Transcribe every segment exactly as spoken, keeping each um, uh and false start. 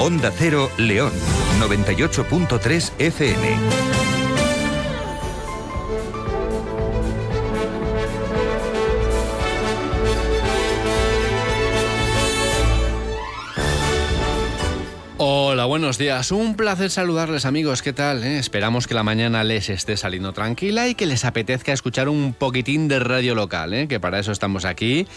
Onda Cero León, noventa y ocho punto tres F M. Hola, buenos días. Un placer saludarles, amigos. ¿Qué tal? ¿Eh? Esperamos que la mañana les esté saliendo tranquila y que les apetezca escuchar un poquitín de radio local, ¿eh? Que para eso estamos aquí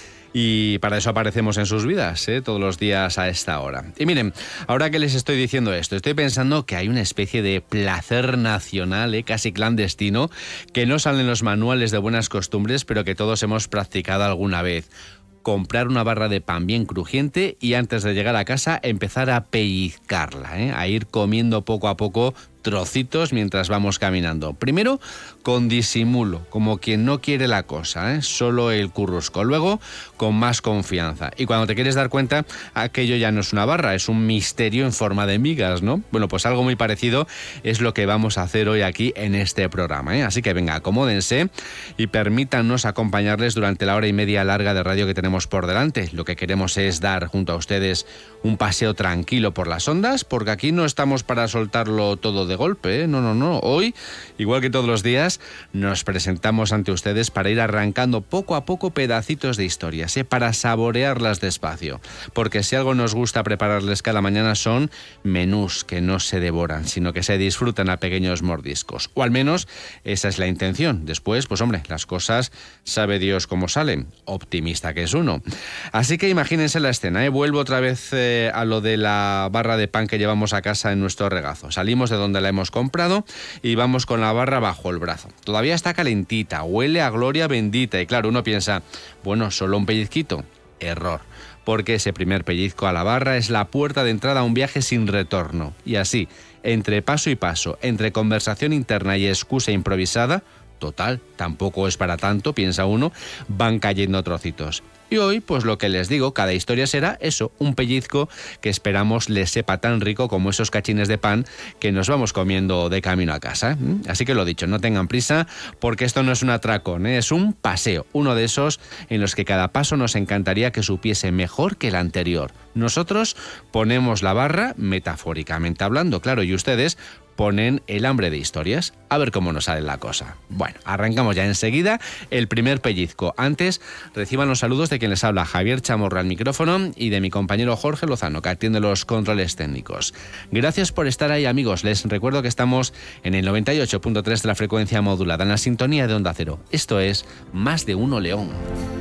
y para eso aparecemos en sus vidas, ¿eh? Todos los días a esta hora. Y miren, ahora que les estoy diciendo esto, estoy pensando que hay una especie de placer nacional, ¿eh? Casi clandestino, que no sale en los manuales de buenas costumbres, pero que todos hemos practicado alguna vez. Comprar una barra de pan bien crujiente y antes de llegar a casa empezar a pellizcarla, ¿eh? A ir comiendo poco a poco trocitos mientras vamos caminando. Primero con disimulo, como quien no quiere la cosa, ¿eh? Solo el currusco. Luego con más confianza. Y cuando te quieres dar cuenta, aquello ya no es una barra, es un misterio en forma de migas, ¿no? Bueno, pues algo muy parecido es lo que vamos a hacer hoy aquí en este programa, ¿eh? Así que venga, acomódense y permítanos acompañarles durante la hora y media larga de radio que tenemos por delante. Lo que queremos es dar junto a ustedes un paseo tranquilo por las ondas, porque aquí no estamos para soltarlo todo de golpe, ¿eh? No, no, no. Hoy, igual que todos los días, nos presentamos ante ustedes para ir arrancando poco a poco pedacitos de historias, ¿eh? Para saborearlas despacio. Porque si algo nos gusta prepararles cada mañana son menús que no se devoran, sino que se disfrutan a pequeños mordiscos. O al menos esa es la intención. Después, pues hombre, las cosas sabe Dios cómo salen. Optimista que es uno. Así que imagínense la escena, ¿eh? Vuelvo otra vez eh, a lo de la barra de pan que llevamos a casa en nuestro regazo. Salimos de donde la hemos comprado y vamos con la barra bajo el brazo. Todavía está calentita, huele a gloria bendita y claro, uno piensa, bueno, solo un pellizquito. Error, porque ese primer pellizco a la barra es la puerta de entrada a un viaje sin retorno. Y así, entre paso y paso, entre conversación interna y excusa improvisada, total, tampoco es para tanto, piensa uno, van cayendo trocitos. Y hoy, pues lo que les digo, cada historia será eso, un pellizco que esperamos les sepa tan rico como esos cachines de pan que nos vamos comiendo de camino a casa. Así que lo dicho, no tengan prisa porque esto no es un atracón, ¿eh? Es un paseo, uno de esos en los que cada paso nos encantaría que supiese mejor que el anterior. Nosotros ponemos la barra, metafóricamente hablando, claro, y ustedes ponen el hambre de historias. A ver cómo nos sale la cosa. Bueno, arrancamos ya enseguida el primer pellizco. Antes, reciban los saludos de quien les habla, Javier Chamorro al micrófono, y de mi compañero Jorge Lozano, que atiende los controles técnicos. Gracias por estar ahí, amigos. Les recuerdo que estamos en el noventa y ocho punto tres de la frecuencia modulada, en la sintonía de Onda Cero. Esto es Más de Uno León.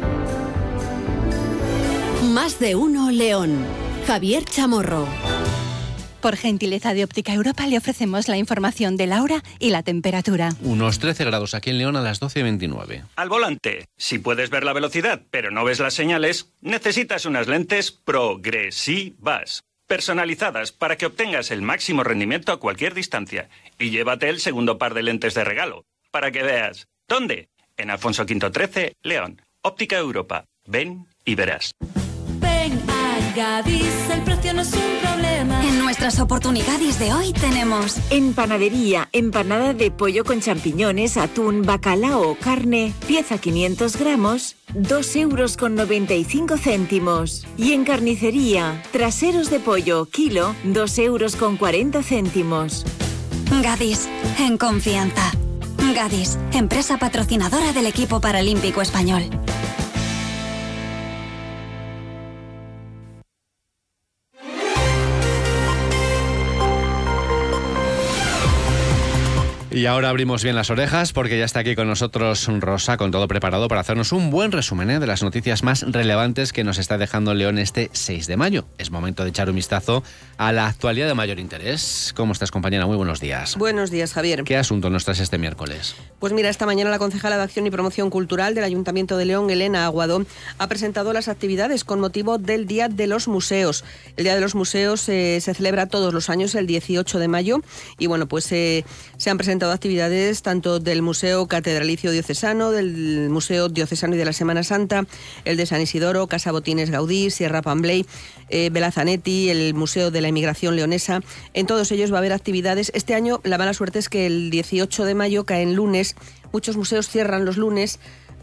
Más de Uno León. Javier Chamorro. Por gentileza de Óptica Europa le ofrecemos la información de la hora y la temperatura. Unos trece grados aquí en León a las doce y veintinueve. Al volante, si puedes ver la velocidad pero no ves las señales, necesitas unas lentes progresivas, personalizadas para que obtengas el máximo rendimiento a cualquier distancia. Y llévate el segundo par de lentes de regalo, para que veas. ¿Dónde? En Alfonso Quinto trece, León. Óptica Europa. Ven y verás. Ven a Gadis, el precio no es un problema. En nuestras oportunidades de hoy tenemos en panadería, empanada de pollo con champiñones, atún, bacalao o carne, pieza quinientos gramos, dos euros con noventa y cinco céntimos. Y en carnicería, traseros de pollo, kilo, dos euros con cuarenta céntimos. Gadis, en confianza. Gadis, empresa patrocinadora del equipo paralímpico español. Y ahora abrimos bien las orejas porque ya está aquí con nosotros Rosa, con todo preparado para hacernos un buen resumen, ¿eh? de las noticias más relevantes que nos está dejando León este seis de mayo. Es momento de echar un vistazo a la actualidad de mayor interés. ¿Cómo estás, compañera? Muy buenos días. Buenos días, Javier. ¿Qué asunto nos traes este miércoles? Pues mira, esta mañana la concejala de Acción y Promoción Cultural del Ayuntamiento de León, Elena Aguado, ha presentado las actividades con motivo del Día de los Museos. El Día de los Museos eh, se celebra todos los años, el dieciocho de mayo, y bueno, pues eh, se han presentado actividades tanto del Museo Catedralicio Diocesano, del Museo Diocesano y de la Semana Santa, el de San Isidoro, Casa Botines Gaudí, Sierra Pambley, eh, Belazanetti, el Museo de la Inmigración Leonesa. En todos ellos va a haber actividades. Este año la mala suerte es que el dieciocho de mayo cae en lunes. Muchos museos cierran los lunes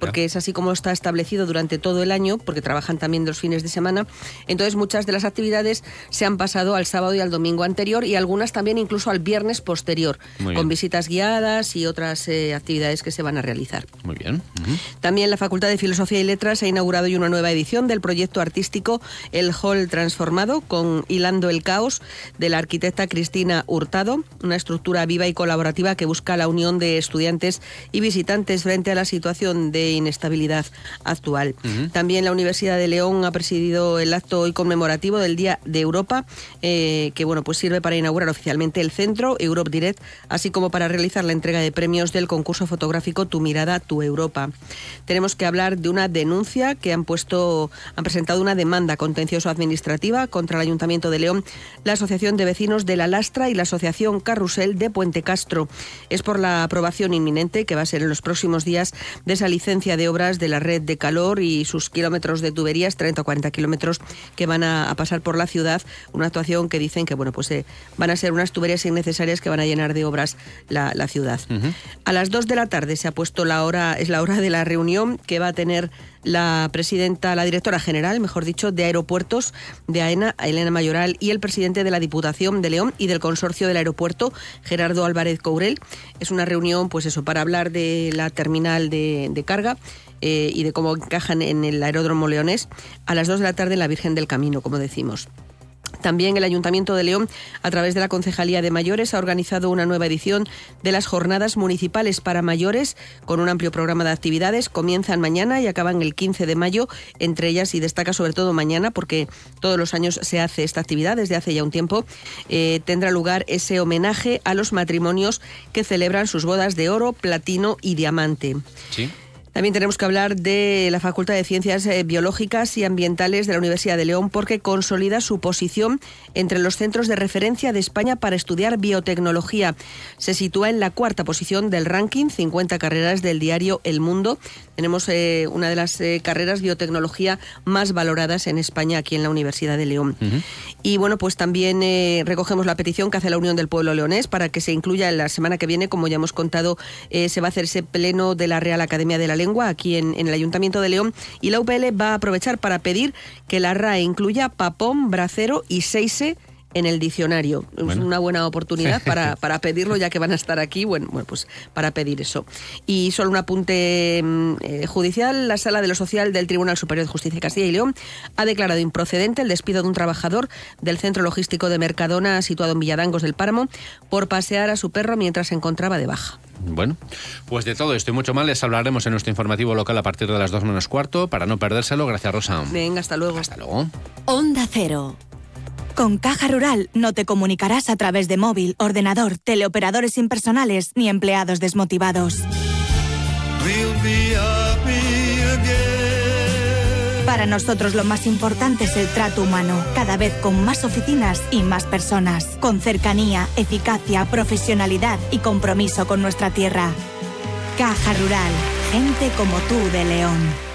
porque es así como está establecido durante todo el año, porque trabajan también los fines de semana. Entonces muchas de las actividades se han pasado al sábado y al domingo anterior y algunas también incluso al viernes posterior, con visitas guiadas y otras eh, actividades que se van a realizar. Muy bien. Uh-huh. También la Facultad de Filosofía y Letras ha inaugurado hoy una nueva edición del proyecto artístico El Hall Transformado, con Hilando el Caos, de la arquitecta Cristina Hurtado, una estructura viva y colaborativa que busca la unión de estudiantes y visitantes frente a la situación de inestabilidad actual. Uh-huh. También la Universidad de León ha presidido el acto hoy conmemorativo del Día de Europa, eh, que bueno, pues sirve para inaugurar oficialmente el centro Europe Direct, así como para realizar la entrega de premios del concurso fotográfico Tu Mirada, Tu Europa. Tenemos que hablar de una denuncia que han puesto, han presentado una demanda contencioso-administrativa contra el Ayuntamiento de León, la Asociación de Vecinos de La Lastra y la Asociación Carrusel de Puente Castro. Es por la aprobación inminente, que va a ser en los próximos días, de esa licencia de obras de la red de calor y sus kilómetros de tuberías, treinta o cuarenta kilómetros, que van a, a pasar por la ciudad. Una actuación que dicen que bueno, pues eh, van a ser unas tuberías innecesarias que van a llenar de obras la, la ciudad. Uh-huh. A las dos de la tarde se ha puesto la hora, es la hora de la reunión que va a tener la presidenta, la directora general, mejor dicho, de Aeropuertos de AENA, Elena Mayoral, y el presidente de la Diputación de León y del Consorcio del Aeropuerto, Gerardo Álvarez Courel. Es una reunión, pues eso, para hablar de la terminal de, de carga eh, y de cómo encajan en el aeródromo leonés, a las dos de la tarde en la Virgen del Camino, como decimos. También el Ayuntamiento de León, a través de la Concejalía de Mayores, ha organizado una nueva edición de las Jornadas Municipales para Mayores, con un amplio programa de actividades. Comienzan mañana y acaban el quince de mayo, entre ellas, y destaca sobre todo mañana, porque todos los años se hace esta actividad desde hace ya un tiempo, eh, tendrá lugar ese homenaje a los matrimonios que celebran sus bodas de oro, platino y diamante. Sí. También tenemos que hablar de la Facultad de Ciencias Biológicas y Ambientales de la Universidad de León, porque consolida su posición entre los centros de referencia de España para estudiar biotecnología. Se sitúa en la cuarta posición del ranking, cincuenta carreras del diario El Mundo. Tenemos eh, una de las eh, carreras biotecnología más valoradas en España, aquí en la Universidad de León. Uh-huh. Y bueno, pues también eh, recogemos la petición que hace la Unión del Pueblo Leonés para que se incluya en la semana que viene, como ya hemos contado, eh, se va a hacer ese pleno de la Real Academia de la Lengua aquí en, en el Ayuntamiento de León, y la U P L va a aprovechar para pedir que la R A E incluya papón, bracero y seise en el diccionario. Bueno. Es una buena oportunidad para, para pedirlo, ya que van a estar aquí, bueno, bueno, pues para pedir eso. Y solo un apunte eh, judicial: la Sala de lo Social del Tribunal Superior de Justicia de Castilla y León ha declarado improcedente el despido de un trabajador del centro logístico de Mercadona, situado en Villadangos del Páramo, por pasear a su perro mientras se encontraba de baja. Bueno, pues de todo esto y mucho más les hablaremos en nuestro informativo local a partir de las dos menos cuarto, para no perdérselo. Gracias, Rosa. Venga, hasta luego. Hasta luego. Onda Cero. Con Caja Rural no te comunicarás a través de móvil, ordenador, teleoperadores impersonales ni empleados desmotivados. Para nosotros lo más importante es el trato humano, cada vez con más oficinas y más personas, con cercanía, eficacia, profesionalidad y compromiso con nuestra tierra. Caja Rural, gente como tú de León.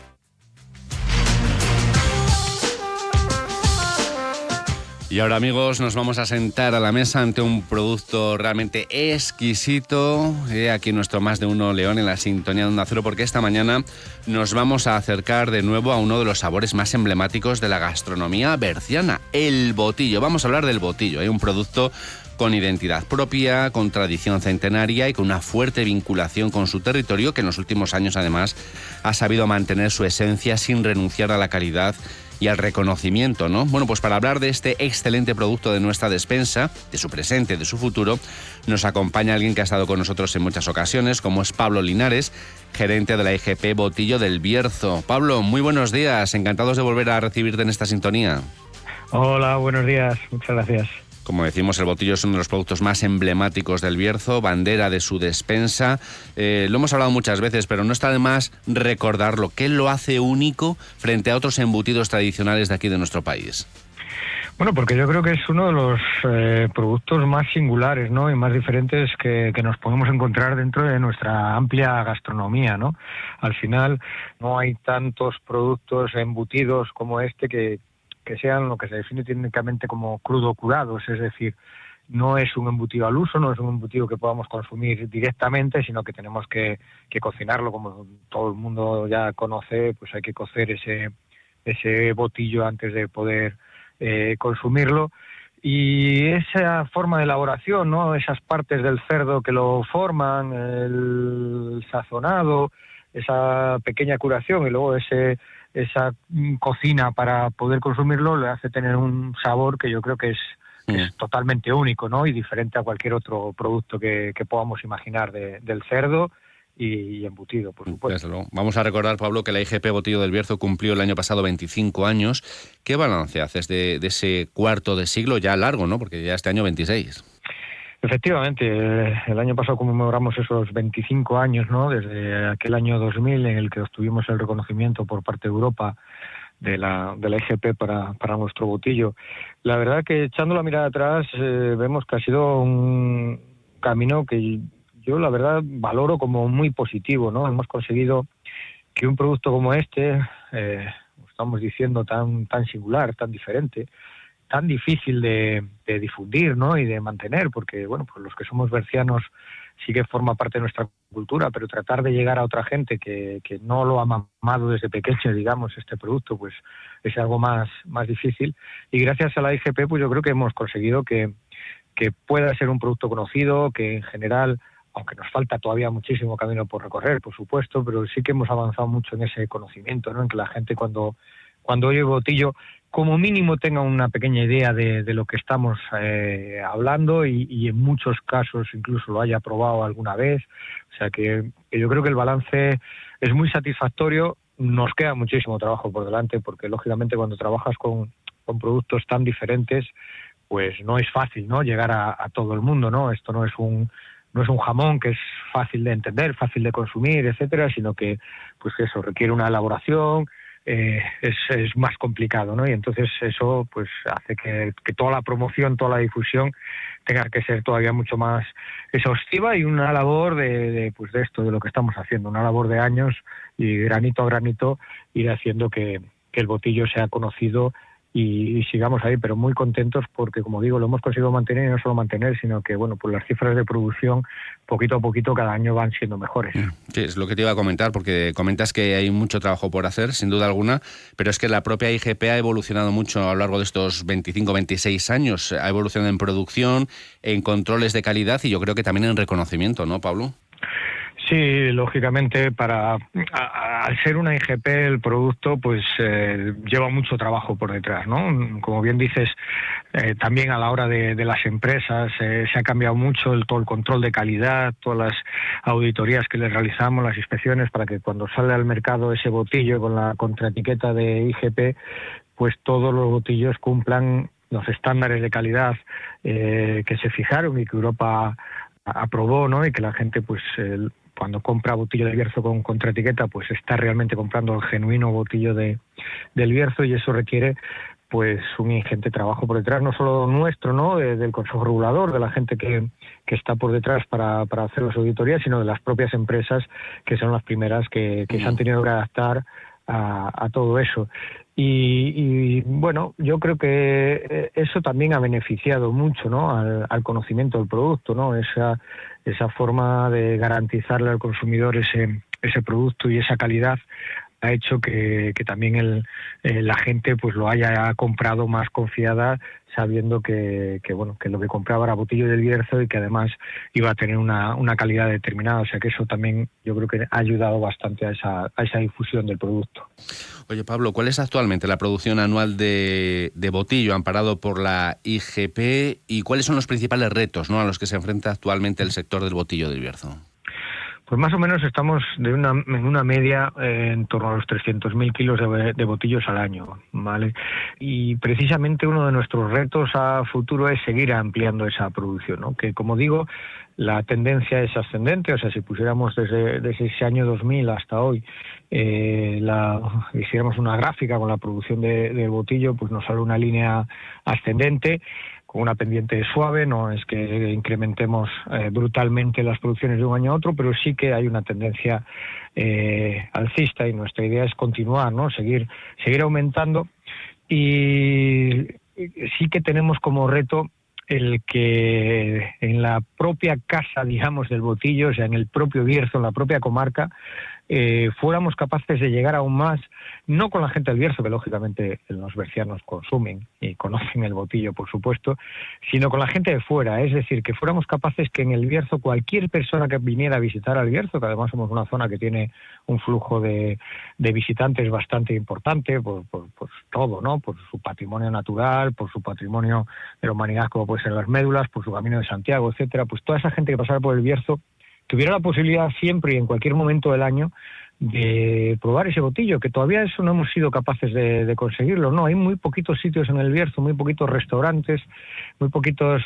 Y ahora, amigos, nos vamos a sentar a la mesa ante un producto realmente exquisito, eh, aquí en nuestro Más de Uno León, en la sintonía de Onda Cero, porque esta mañana nos vamos a acercar de nuevo a uno de los sabores más emblemáticos de la gastronomía berciana, el botillo. Vamos a hablar del botillo, eh, un producto con identidad propia, con tradición centenaria y con una fuerte vinculación con su territorio, que en los últimos años, además, ha sabido mantener su esencia sin renunciar a la calidad y al reconocimiento, ¿no? Bueno, pues para hablar de este excelente producto de nuestra despensa, de su presente, de su futuro, nos acompaña alguien que ha estado con nosotros en muchas ocasiones, como es Pablo Linares, gerente de la I G P Botillo del Bierzo. Pablo, muy buenos días, encantados de volver a recibirte en esta sintonía. Hola, buenos días, muchas gracias. Como decimos, el botillo es uno de los productos más emblemáticos del Bierzo, bandera de su despensa. Eh, lo hemos hablado muchas veces, pero no está de más recordarlo. ¿Qué lo hace único frente a otros embutidos tradicionales de aquí de nuestro país? Bueno, porque yo creo que es uno de los eh, productos más singulares, ¿no?, y más diferentes que, que nos podemos encontrar dentro de nuestra amplia gastronomía, ¿no? Al final no hay tantos productos embutidos como este que... que sean lo que se define técnicamente como crudo curados, es decir, no es un embutido al uso, no es un embutido que podamos consumir directamente, sino que tenemos que, que cocinarlo, como todo el mundo ya conoce, pues hay que cocer ese, ese botillo antes de poder eh, consumirlo. Y esa forma de elaboración, ¿no? Esas partes del cerdo que lo forman, el sazonado, esa pequeña curación y luego ese esa cocina para poder consumirlo, le hace tener un sabor que yo creo que es, que es totalmente único, ¿no? Y diferente a cualquier otro producto que, que podamos imaginar de, del cerdo y, y embutido, por supuesto. Desde luego. Vamos a recordar, Pablo, que la I G P Botillo del Bierzo cumplió el año pasado veinticinco años. ¿Qué balance haces de, de ese cuarto de siglo ya largo, ¿no? Porque ya este año veintiséis. Efectivamente, el año pasado conmemoramos esos veinticinco años, ¿no? Desde aquel año dos mil en el que obtuvimos el reconocimiento por parte de Europa de la de la I G P para, para nuestro botillo. La verdad que echando la mirada atrás eh, vemos que ha sido un camino que yo la verdad valoro como muy positivo, ¿no? Hemos conseguido que un producto como este, eh, estamos diciendo tan tan singular, tan diferente, tan difícil de, de difundir, ¿no? Y de mantener, porque bueno, pues los que somos bercianos sí que forma parte de nuestra cultura, pero tratar de llegar a otra gente que, que no lo ha mamado desde pequeño, digamos, este producto, pues es algo más, más difícil. Y gracias a la I G P, pues yo creo que hemos conseguido que, que pueda ser un producto conocido, que en general, aunque nos falta todavía muchísimo camino por recorrer, por supuesto, pero sí que hemos avanzado mucho en ese conocimiento, ¿no? En que la gente cuando, cuando oye botillo, como mínimo tenga una pequeña idea de, de lo que estamos eh, hablando y, y en muchos casos incluso lo haya probado alguna vez. O sea que, que yo creo que el balance es muy satisfactorio. Nos queda muchísimo trabajo por delante porque lógicamente cuando trabajas con, con productos tan diferentes, pues no es fácil, ¿no? Llegar a, a todo el mundo, ¿no? Esto no es un no es un jamón que es fácil de entender, fácil de consumir, etcétera, sino que pues eso requiere una elaboración. Eh, es, es más complicado, ¿no? Y entonces eso pues hace que, que toda la promoción, toda la difusión tenga que ser todavía mucho más exhaustiva y una labor de, de pues de esto, de lo que estamos haciendo, una labor de años y granito a granito ir haciendo que, que el botillo sea conocido y, y sigamos ahí, pero muy contentos porque, como digo, lo hemos conseguido mantener y no solo mantener, sino que, bueno, pues las cifras de producción poquito a poquito cada año van siendo mejores. Sí, es lo que te iba a comentar, porque comentas que hay mucho trabajo por hacer, sin duda alguna, pero es que la propia I G P ha evolucionado mucho a lo largo de estos veinticinco, veintiséis años. Ha evolucionado en producción, en controles de calidad y yo creo que también en reconocimiento, ¿no, Pablo? Sí, lógicamente, para a, al ser una I G P el producto pues eh, lleva mucho trabajo por detrás, ¿no? Como bien dices, eh, también a la hora de, de las empresas eh, se ha cambiado mucho el, todo el control de calidad, todas las auditorías que les realizamos, las inspecciones, para que cuando sale al mercado ese botillo con la contraetiqueta de I G P, pues todos los botillos cumplan los estándares de calidad eh, que se fijaron y que Europa aprobó, ¿no? Y que la gente pues el, cuando compra botillo del Bierzo con contraetiqueta, pues está realmente comprando el genuino botillo de, del Bierzo y eso requiere pues un ingente trabajo por detrás, no solo nuestro, ¿no? De, del Consejo Regulador, de la gente que, que está por detrás para, para hacer las auditorías, sino de las propias empresas que son las primeras que, que se han tenido que adaptar a, a todo eso. Y, y bueno, yo creo que eso también ha beneficiado mucho, ¿no? al, al conocimiento del producto, ¿no? Esa, esa forma de garantizarle al consumidor ese, ese producto y esa calidad ha hecho que, que también el, eh, la gente pues lo haya comprado más confiada, sabiendo que, que bueno que lo que compraba era botillo del Bierzo y que además iba a tener una, una calidad determinada. O sea que eso también yo creo que ha ayudado bastante a esa, a esa difusión del producto. Oye, Pablo, ¿cuál es actualmente la producción anual de, de botillo amparado por la I G P y cuáles son los principales retos, ¿no?, a los que se enfrenta actualmente el sector del botillo del Bierzo? Pues más o menos estamos de una, en una media eh, en torno a los trescientos mil kilos de, de botillos al año, ¿vale? Y precisamente uno de nuestros retos a futuro es seguir ampliando esa producción, ¿no? Que, como digo, la tendencia es ascendente. O sea, si pusiéramos desde, desde ese año dos mil hasta hoy, eh, la, hiciéramos una gráfica con la producción de, de botillo, pues nos sale una línea ascendente, con una pendiente suave. No es que incrementemos eh, brutalmente las producciones de un año a otro, pero sí que hay una tendencia eh, alcista y nuestra idea es continuar, ¿no? Seguir, seguir aumentando y sí que tenemos como reto el que en la propia casa, digamos, del Botillo, o sea, en el propio Bierzo, en la propia comarca, eh, fuéramos capaces de llegar aún más, no con la gente del Bierzo, que lógicamente los bercianos consumen y conocen el Botillo, por supuesto, sino con la gente de fuera, es decir, que fuéramos capaces que en el Bierzo cualquier persona que viniera a visitar al Bierzo, que además somos una zona que tiene un flujo de, de visitantes bastante importante por, por, por todo, ¿no? Por su patrimonio natural, por su patrimonio de la humanidad, como puede ser las médulas, por su Camino de Santiago, etcétera, pues toda esa gente que pasara por el Bierzo tuviera la posibilidad siempre y en cualquier momento del año de probar ese Botillo, que todavía eso no hemos sido capaces de, de conseguirlo, no, hay muy poquitos sitios en el Bierzo, muy poquitos restaurantes, muy poquitos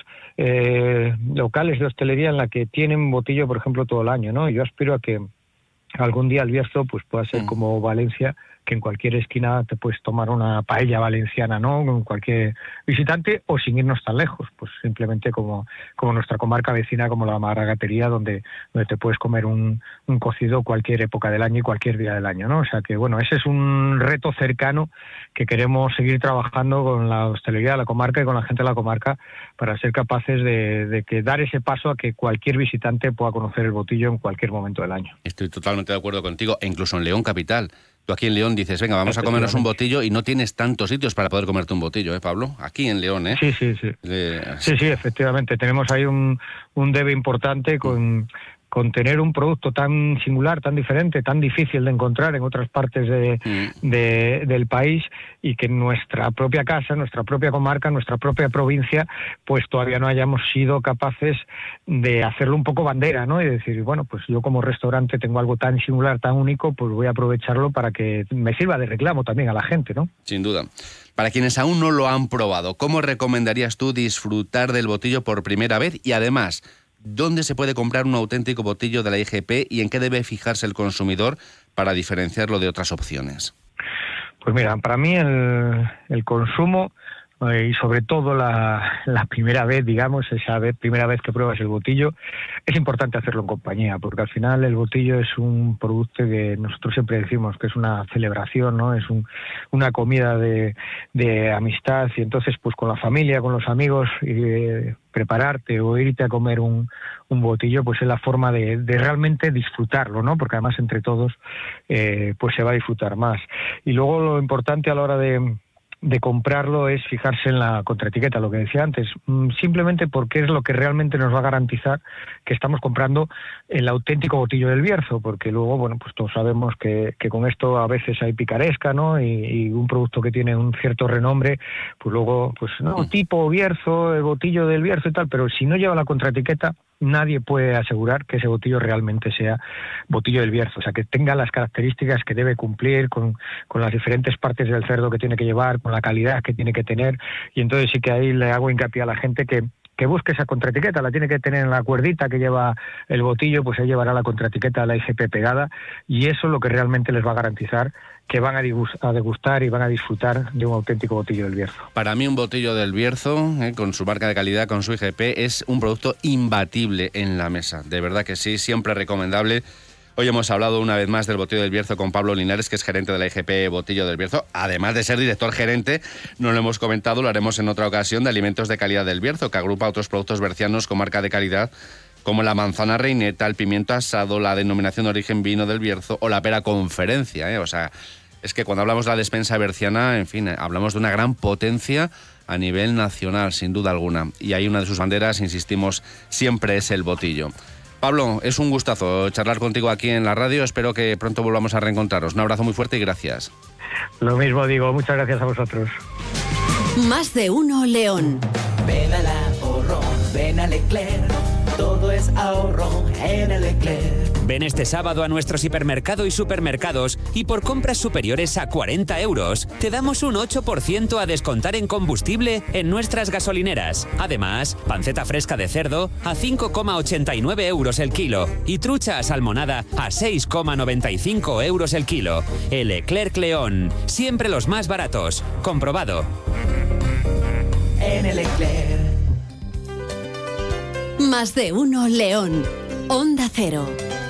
eh, locales de hostelería en la que tienen Botillo, por ejemplo, todo el año, ¿no? Yo aspiro a que algún día el Bierzo pues pueda ser mm. como Valencia, que en cualquier esquina te puedes tomar una paella valenciana, ¿no? Con cualquier visitante, o sin irnos tan lejos, pues simplemente como, como nuestra comarca vecina, como la Maragatería, donde, donde te puedes comer un, un cocido cualquier época del año y cualquier día del año, ¿no? O sea que, bueno, ese es un reto cercano que queremos seguir trabajando con la hostelería de la comarca y con la gente de la comarca para ser capaces de, de que dar ese paso a que cualquier visitante pueda conocer el Botillo en cualquier momento del año. Estoy totalmente de acuerdo contigo, e incluso en León capital. Tú aquí en León dices, venga, vamos a comernos un Botillo, y no tienes tantos sitios para poder comerte un Botillo, ¿eh, Pablo? Aquí en León, ¿eh? Sí, sí, sí. Eh, sí, sí, efectivamente. Tenemos ahí un, un debe importante con, con tener un producto tan singular, tan diferente, tan difícil de encontrar en otras partes de, mm. de, del país, y que en nuestra propia casa, nuestra propia comarca, nuestra propia provincia, pues todavía no hayamos sido capaces de hacerlo un poco bandera, ¿no? Y decir, bueno, pues yo como restaurante tengo algo tan singular, tan único, pues voy a aprovecharlo para que me sirva de reclamo también a la gente, ¿no? Sin duda. Para quienes aún no lo han probado, ¿cómo recomendarías tú disfrutar del Botillo por primera vez? Y además, ¿dónde se puede comprar un auténtico Botillo de la I G P y en qué debe fijarse el consumidor para diferenciarlo de otras opciones? Pues mira, para mí el, el consumo eh, y sobre todo la, la primera vez, digamos, esa vez, primera vez que pruebas el Botillo, es importante hacerlo en compañía, porque al final el Botillo es un producto que nosotros siempre decimos que es una celebración, ¿no? Es un, una comida de, de amistad, y entonces pues con la familia, con los amigos, eh, prepararte o irte a comer un, un Botillo, pues es la forma de, de realmente disfrutarlo, ¿no? Porque además entre todos eh, pues se va a disfrutar más. Y luego lo importante a la hora de, de comprarlo es fijarse en la contraetiqueta, lo que decía antes, simplemente porque es lo que realmente nos va a garantizar que estamos comprando el auténtico Botillo del Bierzo, porque luego, bueno, pues todos sabemos que, que con esto a veces hay picaresca, ¿no? Y, y un producto que tiene un cierto renombre, pues luego, pues no, tipo Bierzo, el Botillo del Bierzo y tal, pero si no lleva la contraetiqueta, nadie puede asegurar que ese Botillo realmente sea Botillo del Bierzo, o sea, que tenga las características que debe cumplir con, con las diferentes partes del cerdo que tiene que llevar, con la calidad que tiene que tener, y entonces sí que ahí le hago hincapié a la gente que que busque esa contraetiqueta, la tiene que tener en la cuerdita que lleva el Botillo, pues ahí llevará la contraetiqueta de la I G P pegada, y eso es lo que realmente les va a garantizar que van a degustar y van a disfrutar de un auténtico Botillo del Bierzo. Para mí un Botillo del Bierzo, eh, con su marca de calidad, con su I G P, es un producto imbatible en la mesa. De verdad que sí, siempre recomendable. Hoy hemos hablado una vez más del Botillo del Bierzo con Pablo Linares, que es gerente de la I G P Botillo del Bierzo. Además de ser director gerente, no lo hemos comentado, lo haremos en otra ocasión, de Alimentos de Calidad del Bierzo, que agrupa otros productos bercianos con marca de calidad, como la manzana reineta, el pimiento asado, la denominación de origen vino del Bierzo o la pera conferencia, ¿eh? O sea, es que cuando hablamos de la despensa berciana, en fin, hablamos de una gran potencia a nivel nacional, sin duda alguna. Y ahí una de sus banderas, insistimos, siempre es el Botillo. Pablo, es un gustazo charlar contigo aquí en la radio. Espero que pronto volvamos a reencontraros. Un abrazo muy fuerte y gracias. Lo mismo digo, muchas gracias a vosotros. Más de uno León. Ven al ahorro, ven a Leclerc, todo es ahorro en el Leclerc. Ven este sábado a nuestros hipermercado y supermercados y por compras superiores a cuarenta euros te damos un ocho por ciento a descontar en combustible en nuestras gasolineras. Además, panceta fresca de cerdo a cinco coma ochenta y nueve euros el kilo y trucha asalmonada a seis coma noventa y cinco euros el kilo. El Leclerc León, siempre los más baratos. Comprobado. En el Leclerc. Más de uno León. Onda Cero.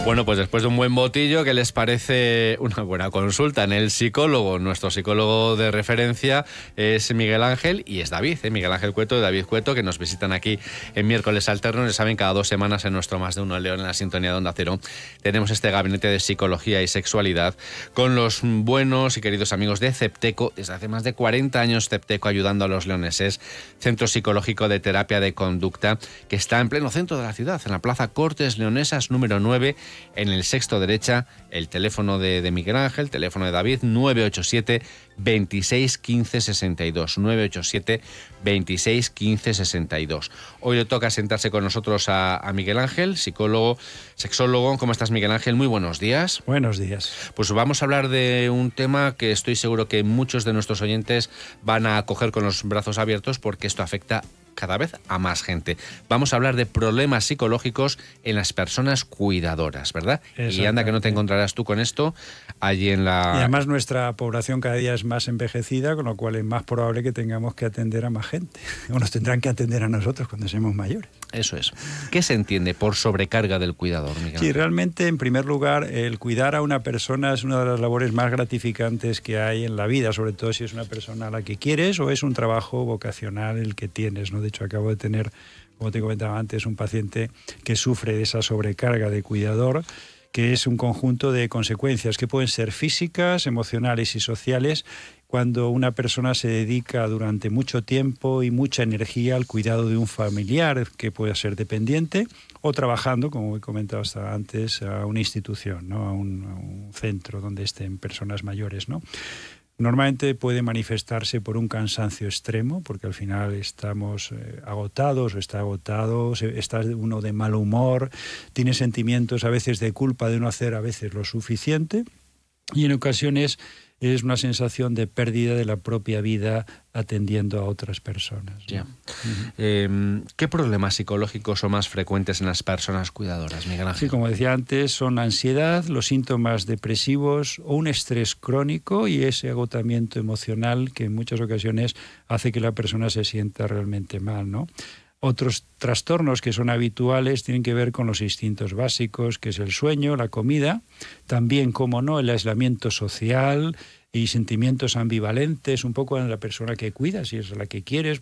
Bueno, pues después de un buen botillo, ¿qué les parece una buena consulta en el psicólogo? Nuestro psicólogo de referencia es Miguel Ángel y es David, ¿eh? Miguel Ángel Cueto y David Cueto, que nos visitan aquí en Miércoles Alternos. Ya saben, cada dos semanas en nuestro Más de Uno León, en la sintonía de Onda Cero, tenemos este gabinete de psicología y sexualidad con los buenos y queridos amigos de Cepteco. Desde hace más de cuarenta años Cepteco ayudando a los leoneses, Centro Psicológico de Terapia de Conducta, que está en pleno centro de la ciudad, en la Plaza Cortes Leonesas número nueve, en el sexto derecha. El teléfono de, de Miguel Ángel, teléfono de David, nueve ocho siete, veintiséis, quince, sesenta y dos, nueve ocho siete, veintiséis, quince, sesenta y dos. Hoy le toca sentarse con nosotros a, a Miguel Ángel, psicólogo, sexólogo. ¿Cómo estás, Miguel Ángel? Muy buenos días. Buenos días. Pues vamos a hablar de un tema que estoy seguro que muchos de nuestros oyentes van a acoger con los brazos abiertos, porque esto afecta cada vez a más gente. Vamos a hablar de problemas psicológicos en las personas cuidadoras, ¿verdad? Y anda que no te encontrarás tú con esto allí en la... Y además nuestra población cada día es más envejecida, con lo cual es más probable que tengamos que atender a más gente. O nos tendrán que atender a nosotros cuando seamos mayores. Eso es. ¿Qué se entiende por sobrecarga del cuidador, Miguel? Sí, realmente, en primer lugar, el cuidar a una persona es una de las labores más gratificantes que hay en la vida, sobre todo si es una persona a la que quieres o es un trabajo vocacional el que tienes, ¿no? De hecho, acabo de tener, como te comentaba antes, un paciente que sufre de esa sobrecarga de cuidador, que es un conjunto de consecuencias que pueden ser físicas, emocionales y sociales, cuando una persona se dedica durante mucho tiempo y mucha energía al cuidado de un familiar que pueda ser dependiente, o trabajando, como he comentado hasta antes, a una institución, ¿no? a, un, a un centro donde estén personas mayores, ¿no? Normalmente puede manifestarse por un cansancio extremo, porque al final estamos eh, agotados o está agotado, está uno de mal humor, tiene sentimientos a veces de culpa de no hacer a veces lo suficiente, y en ocasiones es una sensación de pérdida de la propia vida atendiendo a otras personas, ¿no? Ya. Uh-huh. eh, ¿Qué problemas psicológicos son más frecuentes en las personas cuidadoras, Miguel Ángel? Sí, como decía antes, son ansiedad, los síntomas depresivos o un estrés crónico y ese agotamiento emocional que en muchas ocasiones hace que la persona se sienta realmente mal, ¿no? Otros trastornos que son habituales tienen que ver con los instintos básicos, que es el sueño, la comida, también, como no, el aislamiento social y sentimientos ambivalentes, un poco en la persona que cuidas, si es la que quieres.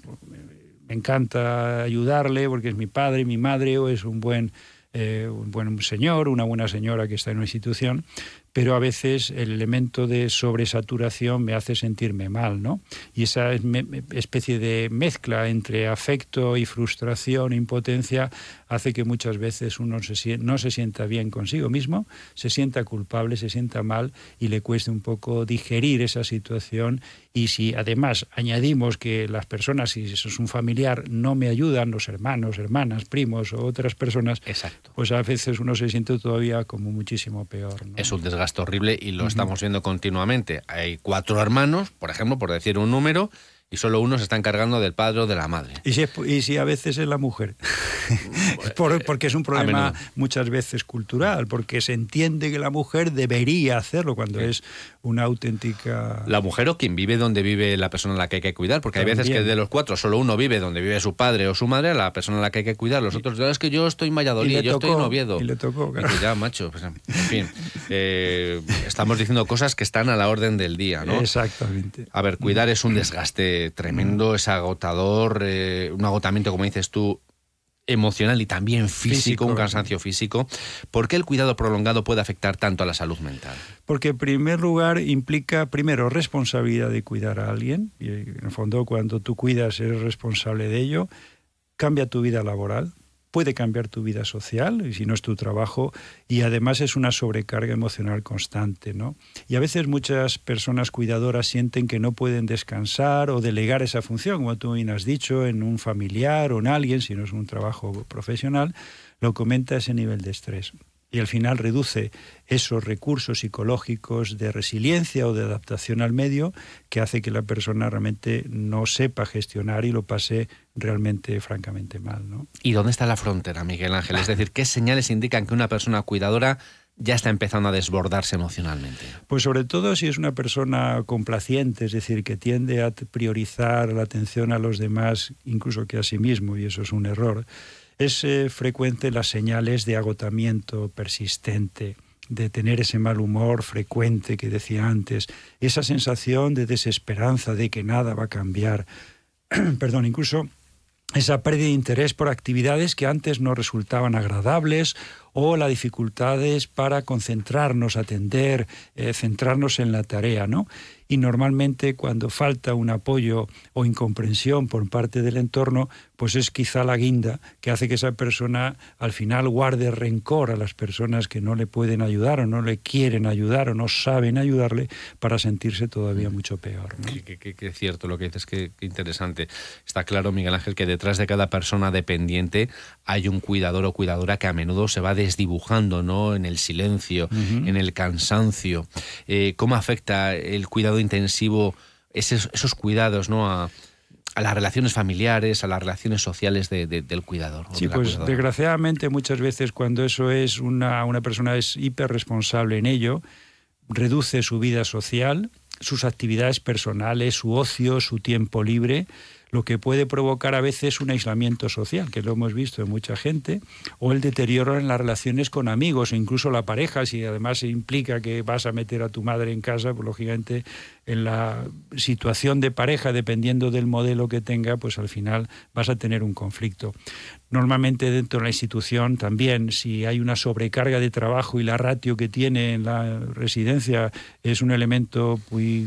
Me encanta ayudarle porque es mi padre, mi madre, o es un buen, eh, un buen señor, una buena señora que está en una institución, pero a veces el elemento de sobresaturación me hace sentirme mal, ¿no? Y esa especie de mezcla entre afecto y frustración, impotencia, hace que muchas veces uno se, no se sienta bien consigo mismo, se sienta culpable, se sienta mal y le cueste un poco digerir esa situación. Y si además añadimos que las personas, si eso es un familiar, no me ayudan, los hermanos, hermanas, primos o otras personas, exacto, pues a veces uno se siente todavía como muchísimo peor, ¿no? Es un desgaste horrible y lo uh-huh. estamos viendo continuamente. Hay cuatro hermanos, por ejemplo, por decir un número, y solo uno se está encargando del padre o de la madre. Y si, es, y si a veces es la mujer. Por, porque es un problema muchas veces cultural, porque se entiende que la mujer debería hacerlo cuando sí. es una auténtica... La mujer o quien vive donde vive la persona a la que hay que cuidar, porque También. hay veces que de los cuatro solo uno vive donde vive su padre o su madre, la persona a la que hay que cuidar. Los otros, es que yo estoy en Valladolid, yo tocó, estoy en Oviedo. Y le tocó, claro. Y pues ya, macho, pues, en fin. Eh, estamos diciendo cosas que están a la orden del día, ¿no? Exactamente. A ver, cuidar es un desgaste tremendo, es agotador, eh, un agotamiento, como dices tú, emocional y también físico, físico, un cansancio físico. ¿Por qué el cuidado prolongado puede afectar tanto a la salud mental? Porque en primer lugar implica, primero, responsabilidad de cuidar a alguien, y en el fondo cuando tú cuidas eres responsable de ello, cambia tu vida laboral, puede cambiar tu vida social, y si no es tu trabajo, y además es una sobrecarga emocional constante, ¿no? Y a veces muchas personas cuidadoras sienten que no pueden descansar o delegar esa función, como tú bien has dicho, en un familiar o en alguien, si no es un trabajo profesional, lo comenta ese nivel de estrés. Y al final reduce esos recursos psicológicos de resiliencia o de adaptación al medio que hace que la persona realmente no sepa gestionar y lo pase realmente francamente mal, ¿no? ¿Y dónde está la frontera, Miguel Ángel? Es decir, ¿qué señales indican que una persona cuidadora ya está empezando a desbordarse emocionalmente? Pues sobre todo si es una persona complaciente, es decir, que tiende a priorizar la atención a los demás incluso que a sí mismo, y eso es un error. es eh, frecuente las señales de agotamiento persistente, de tener ese mal humor frecuente que decía antes, esa sensación de desesperanza, de que nada va a cambiar, perdón, incluso esa pérdida de interés por actividades que antes no resultaban agradables, o las dificultades para concentrarnos, atender, eh, centrarnos en la tarea, ¿no? Y normalmente cuando falta un apoyo o incomprensión por parte del entorno, pues es quizá la guinda que hace que esa persona al final guarde rencor a las personas que no le pueden ayudar o no le quieren ayudar o no saben ayudarle, para sentirse todavía mucho peor, ¿no? Qué, qué, qué cierto lo que dices, qué, qué interesante. Está claro, Miguel Ángel, que detrás de cada persona dependiente hay un cuidador o cuidadora que a menudo se va desdibujando, ¿no? En el silencio, uh-huh. en el cansancio. Eh, ¿Cómo afecta el cuidado intensivo, esos, esos cuidados, ¿no? a, a las relaciones familiares, a las relaciones sociales de, de, del cuidador? Sí, de la pues cuidadora? Desgraciadamente muchas veces cuando eso es una, una persona es hiperresponsable en ello, reduce su vida social, sus actividades personales, su ocio, su tiempo libre, lo que puede provocar a veces un aislamiento social, que lo hemos visto en mucha gente, o el deterioro en las relaciones con amigos, o incluso la pareja. Si además implica que vas a meter a tu madre en casa, pues lógicamente en la situación de pareja, dependiendo del modelo que tenga, pues al final vas a tener un conflicto. Normalmente dentro de la institución también, si hay una sobrecarga de trabajo y la ratio que tiene en la residencia es un elemento muy,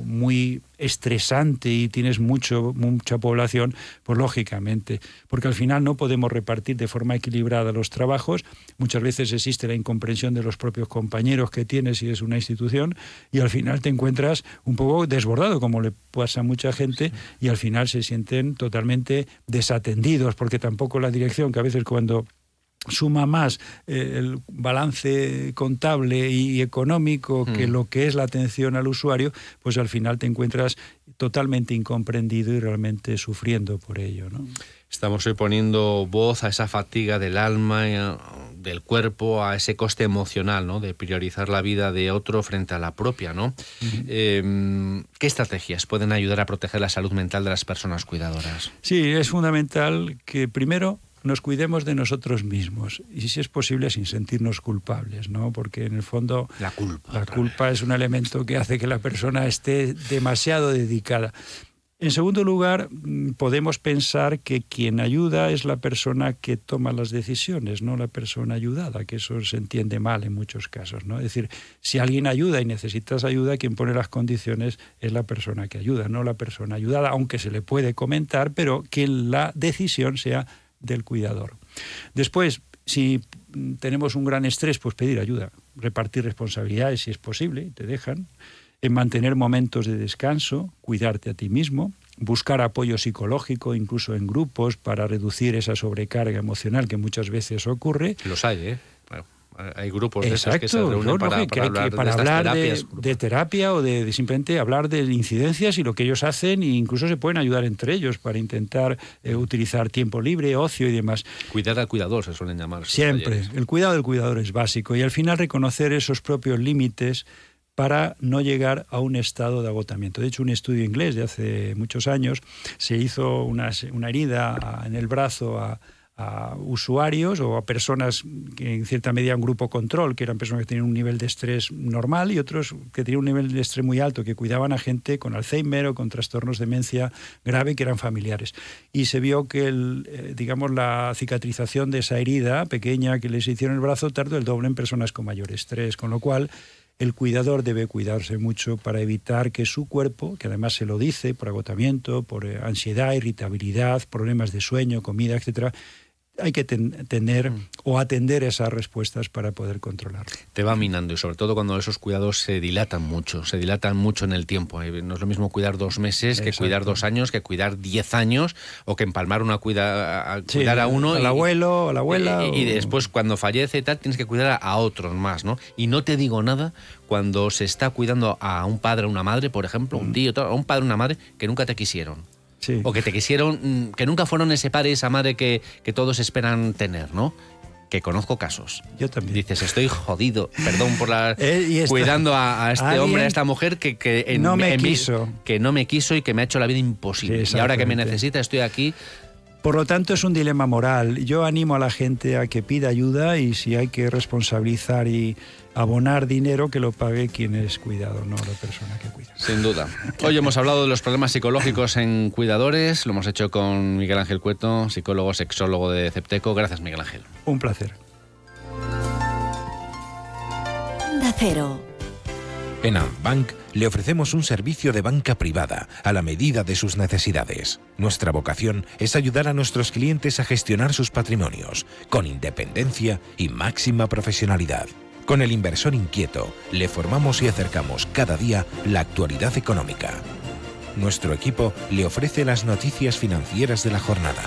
muy estresante y tienes mucho, mucha población, pues lógicamente, porque al final no podemos repartir de forma equilibrada los trabajos, muchas veces existe la incomprensión de los propios compañeros que tienes si es una institución, y al final te encuentras un poco desbordado, como le pasa a mucha gente, y al final se sienten totalmente desatendidos, porque tampoco la dirección, que a veces cuando suma más eh, el balance contable y económico que mm. lo que es la atención al usuario, pues al final te encuentras totalmente incomprendido y realmente sufriendo por ello, ¿no? Estamos hoy poniendo voz a esa fatiga del alma, del cuerpo, a ese coste emocional, ¿no? De priorizar la vida de otro frente a la propia, ¿no? Uh-huh. Eh, ¿Qué estrategias pueden ayudar a proteger la salud mental de las personas cuidadoras? Sí, es fundamental que primero nos cuidemos de nosotros mismos y, si es posible, sin sentirnos culpables, ¿no? Porque en el fondo la culpa, la culpa es un elemento que hace que la persona esté demasiado dedicada. En segundo lugar, podemos pensar que quien ayuda es la persona que toma las decisiones, no la persona ayudada, que eso se entiende mal en muchos casos, ¿no? Es decir, si alguien ayuda y necesitas ayuda, quien pone las condiciones es la persona que ayuda, no la persona ayudada, aunque se le puede comentar, pero que la decisión sea del cuidador. Después, si tenemos un gran estrés, pues pedir ayuda, repartir responsabilidades si es posible, y te dejan, en mantener momentos de descanso, cuidarte a ti mismo, buscar apoyo psicológico, incluso en grupos, para reducir esa sobrecarga emocional que muchas veces ocurre. Los hay, ¿eh? Bueno, hay grupos de Exacto, esos que se reúnen para, para, que para hay que, hablar, para de, hablar terapias, de, de terapia o de, de simplemente hablar de incidencias y lo que ellos hacen, e incluso se pueden ayudar entre ellos para intentar eh, utilizar tiempo libre, ocio y demás. Cuidar al cuidador se suelen llamar. Siempre, el cuidado del cuidador es básico, y al final reconocer esos propios límites para no llegar a un estado de agotamiento. De hecho, un estudio inglés de hace muchos años se hizo una, una herida en el brazo a, a usuarios o a personas que en cierta medida un grupo control, que eran personas que tenían un nivel de estrés normal, y otros que tenían un nivel de estrés muy alto, que cuidaban a gente con Alzheimer o con trastornos de demencia grave que eran familiares. Y se vio que el, eh, digamos, la cicatrización de esa herida pequeña que les hicieron en el brazo tardó el doble en personas con mayor estrés, con lo cual el cuidador debe cuidarse mucho para evitar que su cuerpo, que además se lo dice por agotamiento, por ansiedad, irritabilidad, problemas de sueño, comida, etcétera, hay que ten, tener mm. o atender esas respuestas para poder controlarlo. Te va minando, y sobre todo cuando esos cuidados se dilatan mucho, se dilatan mucho en el tiempo. No es lo mismo cuidar dos meses que Exacto. cuidar dos años, que cuidar diez años, o que empalmar una cuida, a, sí, cuidar a uno. Al y, abuelo, a la abuela. Y, y, y después cuando fallece y tal, tienes que cuidar a, a otros más, ¿no? Y no te digo nada cuando se está cuidando a un padre o una madre, por ejemplo, mm. un tío, a un padre o una madre que nunca te quisieron. Sí. O que te quisieron, que nunca fueron ese padre y esa madre que, que todos esperan tener, ¿no? Que conozco casos. Yo también. Dices, estoy jodido, perdón por la... eh, y esta, cuidando a, a este hombre, a esta mujer que, que en, no me en quiso. Mí, que no me quiso y que me ha hecho la vida imposible. Sí, y ahora que me necesita estoy aquí Por lo tanto, es un dilema moral. Yo animo a la gente a que pida ayuda y si hay que responsabilizar y abonar dinero, que lo pague quien es cuidado, no la persona que cuida. Sin duda. Hoy hemos hablado de los problemas psicológicos en cuidadores. Lo hemos hecho con Miguel Ángel Cueto, psicólogo, sexólogo de Cepteco. Gracias, Miguel Ángel. Un placer. Onda Cero. En Antbank le ofrecemos un servicio de banca privada a la medida de sus necesidades. Nuestra vocación es ayudar a nuestros clientes a gestionar sus patrimonios con independencia y máxima profesionalidad. Con el inversor inquieto le formamos y acercamos cada día la actualidad económica. Nuestro equipo le ofrece las noticias financieras de la jornada.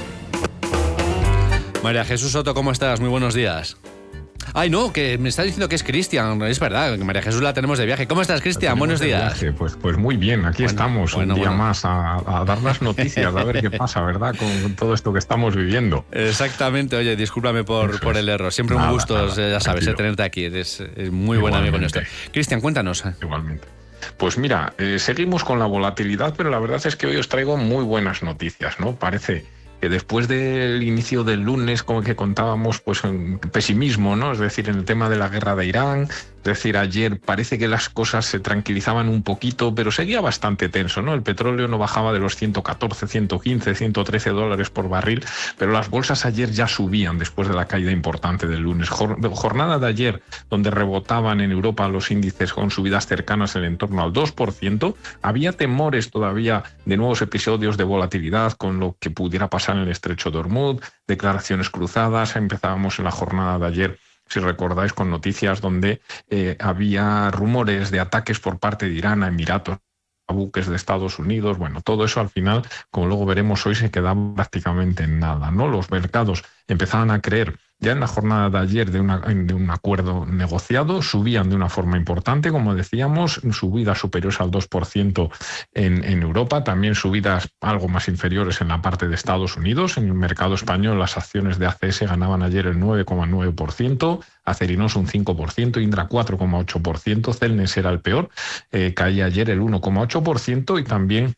María Jesús Soto, ¿cómo estás? Muy buenos días. Ay, no, que me está diciendo que es Cristian. Es verdad, que María Jesús la tenemos de viaje. ¿Cómo estás, Cristian? Buenos días. Pues, pues muy bien, aquí bueno, estamos bueno, un día bueno. más a, a dar las noticias, a ver qué pasa, ¿verdad? Con todo esto que estamos viviendo. Exactamente. Oye, discúlpame por, por el error. Siempre nada, un gusto, nada, ya sabes, eh, tenerte aquí. Eres muy buen amigo nuestro. Cristian, cuéntanos. Igualmente. Pues mira, eh, seguimos con la volatilidad, pero la verdad es que hoy os traigo muy buenas noticias, ¿no? Parece que después del inicio del lunes, como que contábamos, pues en pesimismo, ¿no? Es decir, en el tema de la guerra de Irán, es decir, ayer parece que las cosas se tranquilizaban un poquito, pero seguía bastante tenso, ¿no? El petróleo no bajaba de los ciento catorce, ciento quince, ciento trece dólares por barril, pero las bolsas ayer ya subían después de la caída importante del lunes. Jornada de ayer, donde rebotaban en Europa los índices con subidas cercanas en torno al dos por ciento, había temores todavía de nuevos episodios de volatilidad con lo que pudiera pasar en el estrecho de Hormuz, declaraciones cruzadas. Empezábamos en la jornada de ayer, si recordáis, con noticias donde eh, había rumores de ataques por parte de Irán a Emiratos, a buques de Estados Unidos. Bueno, todo eso al final, como luego veremos hoy, se quedaba prácticamente en nada, ¿no? Los mercados empezaban a creer ya en la jornada de ayer de, una, de un acuerdo negociado, subían de una forma importante, como decíamos, subidas superiores al dos por ciento en, en Europa, también subidas algo más inferiores en la parte de Estados Unidos. En el mercado español las acciones de A C S ganaban ayer el nueve coma nueve por ciento, Acerinox un cinco por ciento, Indra cuatro coma ocho por ciento, Celnes era el peor, eh, caía ayer el uno coma ocho por ciento y también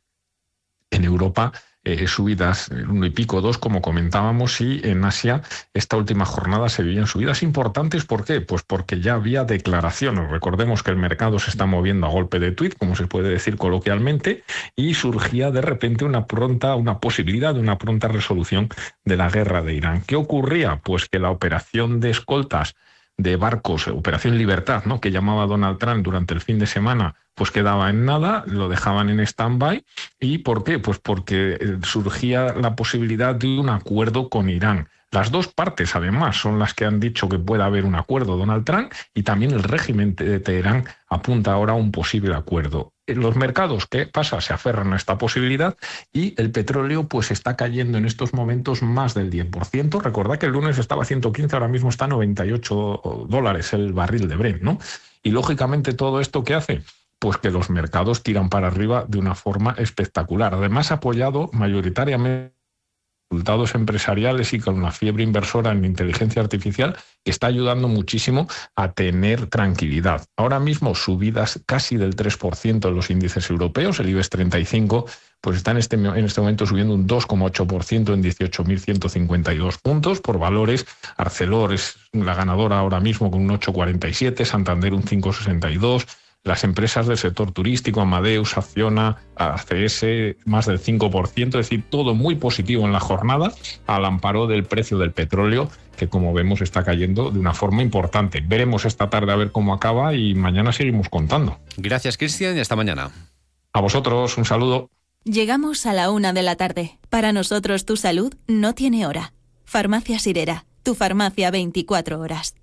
en Europa Eh, subidas el uno y pico, dos, como comentábamos, y en Asia esta última jornada se vivían subidas importantes. ¿Por qué? Pues porque ya había declaraciones. Recordemos que el mercado se está moviendo a golpe de tuit, como se puede decir coloquialmente, y surgía de repente una pronta, una posibilidad de una pronta resolución de la guerra de Irán. ¿Qué ocurría? Pues que la operación de escoltas de barcos, Operación Libertad, ¿no?, que llamaba Donald Trump durante el fin de semana, pues quedaba en nada, lo dejaban en stand-by. ¿Y por qué? Pues porque surgía la posibilidad de un acuerdo con Irán. Las dos partes, además, son las que han dicho que puede haber un acuerdo, Donald Trump, y también el régimen de Teherán apunta ahora a un posible acuerdo. Los mercados, ¿qué pasa? Se aferran a esta posibilidad y el petróleo pues está cayendo en estos momentos más del diez por ciento. Recordad que el lunes estaba a ciento quince, ahora mismo está a noventa y ocho dólares el barril de Brent, ¿no? Y lógicamente todo esto, ¿qué hace? Pues que los mercados tiran para arriba de una forma espectacular. Además, apoyado mayoritariamente resultados empresariales y con una fiebre inversora en inteligencia artificial que está ayudando muchísimo a tener tranquilidad. Ahora mismo subidas casi del tres por ciento en los índices europeos, el IBEX treinta y cinco pues está en este, en este momento subiendo un dos coma ocho por ciento en dieciocho mil ciento cincuenta y dos puntos. Por valores, Arcelor es la ganadora ahora mismo con un ocho coma cuarenta y siete, Santander un cinco coma sesenta y dos, las empresas del sector turístico, Amadeus, Acciona, A C S, más del cinco por ciento, es decir, todo muy positivo en la jornada, al amparo del precio del petróleo, que como vemos está cayendo de una forma importante. Veremos esta tarde a ver cómo acaba y mañana seguimos contando. Gracias, Cristian, y hasta mañana. A vosotros, un saludo. Llegamos a la una de la tarde. Para nosotros tu salud no tiene hora. Farmacia Sirera, tu farmacia veinticuatro horas.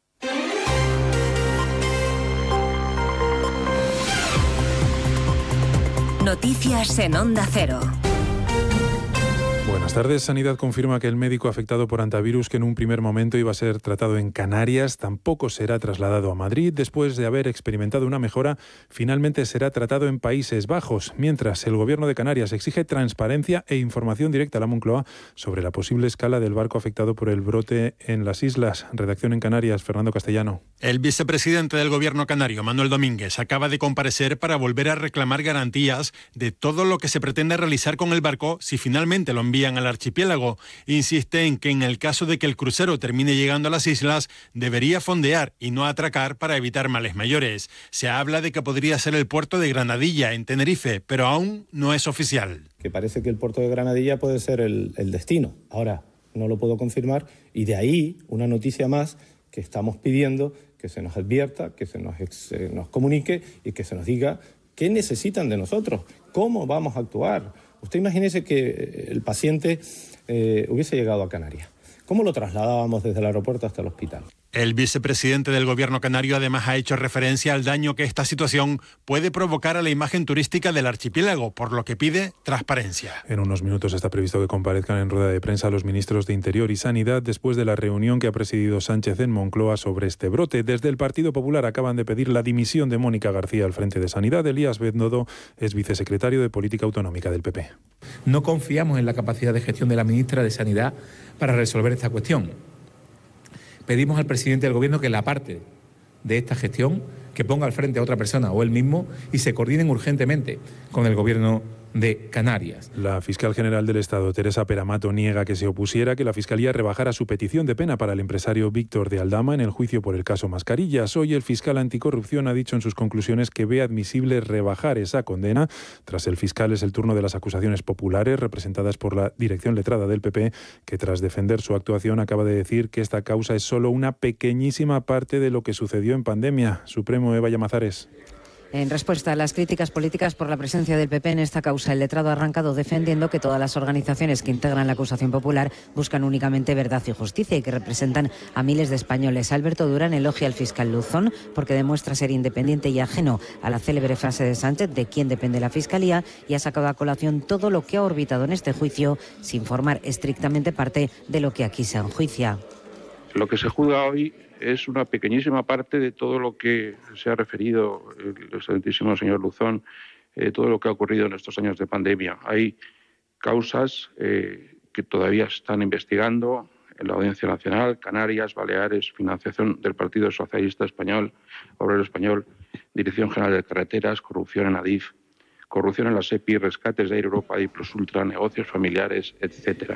Noticias en Onda Cero. Buenas tardes. Sanidad confirma que el médico afectado por hantavirus, que en un primer momento iba a ser tratado en Canarias, tampoco será trasladado a Madrid. Después de haber experimentado una mejora, finalmente será tratado en Países Bajos. Mientras, el Gobierno de Canarias exige transparencia e información directa a la Moncloa sobre la posible escala del barco afectado por el brote en las islas. Redacción en Canarias, Fernando Castellano. El vicepresidente del Gobierno canario, Manuel Domínguez, acaba de comparecer para volver a reclamar garantías de todo lo que se pretende realizar con el barco si finalmente lo envían al archipiélago. Insiste en que en el caso de que el crucero termine llegando a las islas, debería fondear y no atracar para evitar males mayores. Se habla de que podría ser el puerto de Granadilla, en Tenerife, pero aún no es oficial. Que parece que el puerto de Granadilla puede ser el, el destino. Ahora, no lo puedo confirmar y de ahí una noticia más que estamos pidiendo que se nos advierta, que se nos, se nos comunique y que se nos diga qué necesitan de nosotros, cómo vamos a actuar. Usted imagínese que el paciente eh, hubiese llegado a Canarias. ¿Cómo lo trasladábamos desde el aeropuerto hasta el hospital? El vicepresidente del gobierno canario además ha hecho referencia al daño que esta situación puede provocar a la imagen turística del archipiélago, por lo que pide transparencia. En unos minutos está previsto que comparezcan en rueda de prensa los ministros de Interior y Sanidad después de la reunión que ha presidido Sánchez en Moncloa sobre este brote. Desde el Partido Popular acaban de pedir la dimisión de Mónica García al frente de Sanidad. Elías Bendodo es vicesecretario de Política Autonómica del P P. No confiamos en la capacidad de gestión de la ministra de Sanidad para resolver esta cuestión. Pedimos al presidente del Gobierno que en la parte de esta gestión que ponga al frente a otra persona o él mismo y se coordinen urgentemente con el Gobierno de Canarias. La fiscal general del Estado, Teresa Peramato, niega que se opusiera que la Fiscalía rebajara su petición de pena para el empresario Víctor de Aldama en el juicio por el caso Mascarillas. Hoy el fiscal anticorrupción ha dicho en sus conclusiones que ve admisible rebajar esa condena. Tras el fiscal es el turno de las acusaciones populares representadas por la dirección letrada del P P, que tras defender su actuación acaba de decir que esta causa es solo una pequeñísima parte de lo que sucedió en pandemia. Supremo, Eva Llamazares. En respuesta a las críticas políticas por la presencia del P P en esta causa, el letrado ha arrancado defendiendo que todas las organizaciones que integran la acusación popular buscan únicamente verdad y justicia y que representan a miles de españoles. Alberto Durán elogia al fiscal Luzón porque demuestra ser independiente y ajeno a la célebre frase de Sánchez de quién depende la Fiscalía y ha sacado a colación todo lo que ha orbitado en este juicio sin formar estrictamente parte de lo que aquí se enjuicia. Lo que se juzga hoy es una pequeñísima parte de todo lo que se ha referido el excelentísimo señor Luzón, eh, todo lo que ha ocurrido en estos años de pandemia. Hay causas eh, que todavía están investigando en la Audiencia Nacional, Canarias, Baleares, financiación del Partido Socialista Español, Obrero Español, Dirección General de Carreteras, corrupción en Adif, corrupción en la SEPI, rescates de Air Europa y Plus Ultra, negocios familiares, etcétera.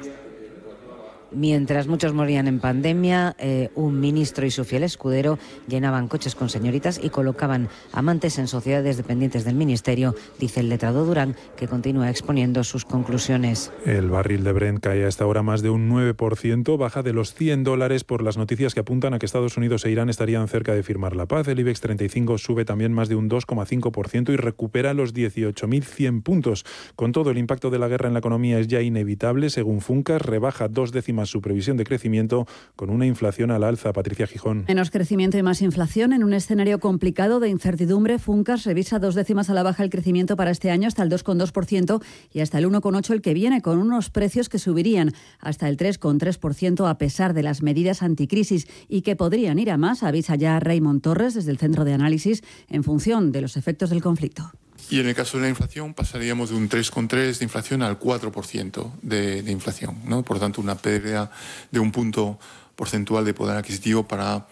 Mientras muchos morían en pandemia, eh, un ministro y su fiel escudero llenaban coches con señoritas y colocaban amantes en sociedades dependientes del ministerio, dice el letrado Durán, que continúa exponiendo sus conclusiones. El barril de Brent cae a esta hora más de un nueve por ciento, baja de los cien dólares por las noticias que apuntan a que Estados Unidos e Irán estarían cerca de firmar la paz. El IBEX treinta y cinco sube también más de un dos coma cinco por ciento y recupera los dieciocho mil cien puntos. Con todo, el impacto de la guerra en la economía es ya inevitable. Según Funcas, rebaja dos décimas su previsión de crecimiento con una inflación al alza. Patricia Gijón. Menos crecimiento y más inflación en un escenario complicado de incertidumbre. Funcas revisa dos décimas a la baja el crecimiento para este año hasta el dos coma dos por ciento y hasta el uno coma ocho por ciento el que viene, con unos precios que subirían hasta el tres coma tres por ciento a pesar de las medidas anticrisis y que podrían ir a más, avisa ya Raymond Torres desde el Centro de Análisis, en función de los efectos del conflicto. Y en el caso de la inflación pasaríamos de un tres coma tres de inflación al cuatro por ciento de, de inflación, ¿no? Por tanto, una pérdida de un punto porcentual de poder adquisitivo para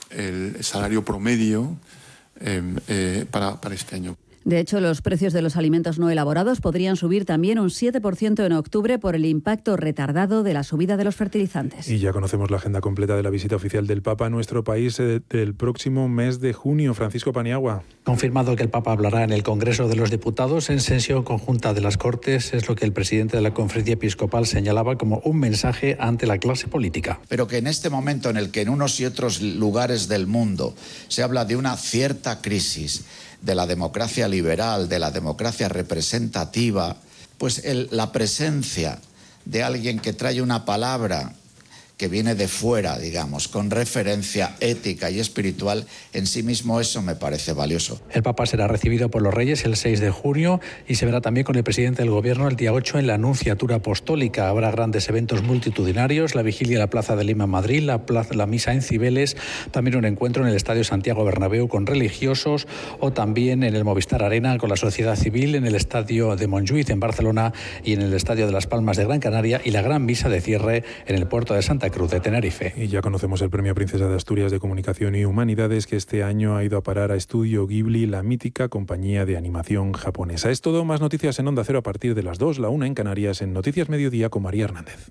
el salario promedio eh, eh, para, para este año. De hecho, los precios de los alimentos no elaborados podrían subir también un siete por ciento en octubre por el impacto retardado de la subida de los fertilizantes. Y ya conocemos la agenda completa de la visita oficial del Papa a nuestro país eh, del próximo mes de junio. Francisco Paniagua. Confirmado que el Papa hablará en el Congreso de los Diputados en sesión conjunta de las Cortes, es lo que el presidente de la Conferencia Episcopal señalaba como un mensaje ante la clase política. Pero que en este momento en el que en unos y otros lugares del mundo se habla de una cierta crisis de la democracia liberal, de la democracia representativa, pues el, la presencia de alguien que trae una palabra que viene de fuera, digamos, con referencia ética y espiritual, en sí mismo eso me parece valioso. El Papa será recibido por los Reyes el seis de junio y se verá también con el presidente del Gobierno el día ocho en la Anunciatura Apostólica. Habrá grandes eventos multitudinarios, la vigilia en la Plaza de Lima en Madrid, la, plaza, la misa en Cibeles, también un encuentro en el Estadio Santiago Bernabéu con religiosos o también en el Movistar Arena con la sociedad civil, en el Estadio de Montjuïc en Barcelona y en el Estadio de Las Palmas de Gran Canaria y la gran misa de cierre en el puerto de Santa Santa Cruz de Tenerife. Y ya conocemos el Premio Princesa de Asturias de Comunicación y Humanidades, que este año ha ido a parar a Estudio Ghibli, la mítica compañía de animación japonesa. Es todo, más noticias en Onda Cero a partir de las dos, la una en Canarias, en Noticias Mediodía con María Hernández.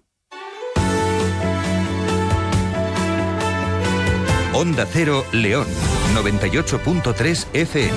Onda Cero León, noventa y ocho punto tres F M.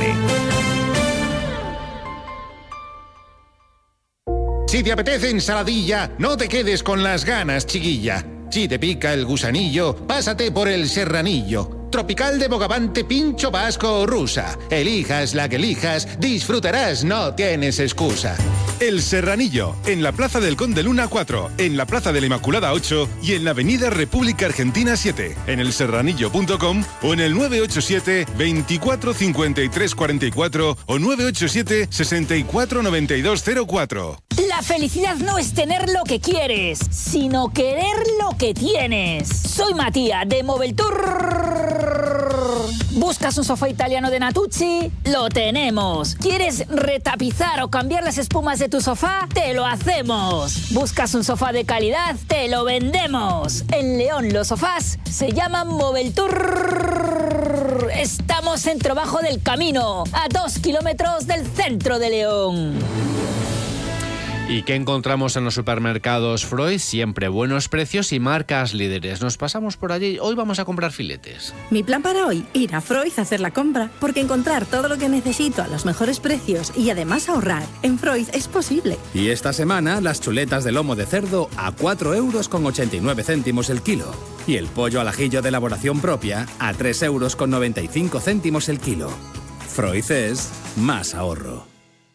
Si te apetece ensaladilla, no te quedes con las ganas, chiquilla. Si te pica el gusanillo, pásate por el serranillo. Tropical de Bogavante, pincho vasco o rusa. Elijas la que elijas, disfrutarás, no tienes excusa. El Serranillo, en la Plaza del Conde Luna cuatro, en la Plaza de la Inmaculada ocho y en la Avenida República Argentina siete, en el serranillo punto com o en el nueve ocho siete, veinticuatro cincuenta y tres cuarenta y cuatro o nueve ocho siete, sesenta y cuatro noventa y dos cero cuatro. La felicidad no es tener lo que quieres, sino querer lo que tienes. Soy Matías de Moveltour. ¿Buscas un sofá italiano de Natuzzi? ¡Lo tenemos! ¿Quieres retapizar o cambiar las espumas de tu sofá? ¡Te lo hacemos! ¿Buscas un sofá de calidad? ¡Te lo vendemos! En León los sofás se llaman Moveltour. Estamos en Trabajo del Camino, a dos kilómetros del centro de León. ¿Y qué encontramos en los supermercados Freud? Siempre buenos precios y marcas líderes. Nos pasamos por allí. Hoy vamos a comprar filetes. Mi plan para hoy, ir a Freud a hacer la compra, porque encontrar todo lo que necesito a los mejores precios y además ahorrar en Freud es posible. Y esta semana, las chuletas de lomo de cerdo a cuatro euros con ochenta y nueve céntimos el kilo. Y el pollo al ajillo de elaboración propia a tres euros con noventa y cinco céntimos el kilo. Freud es más ahorro.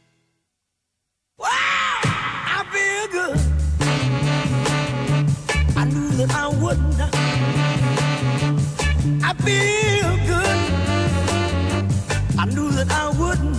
I wouldn't. I feel good. I knew that I wouldn't.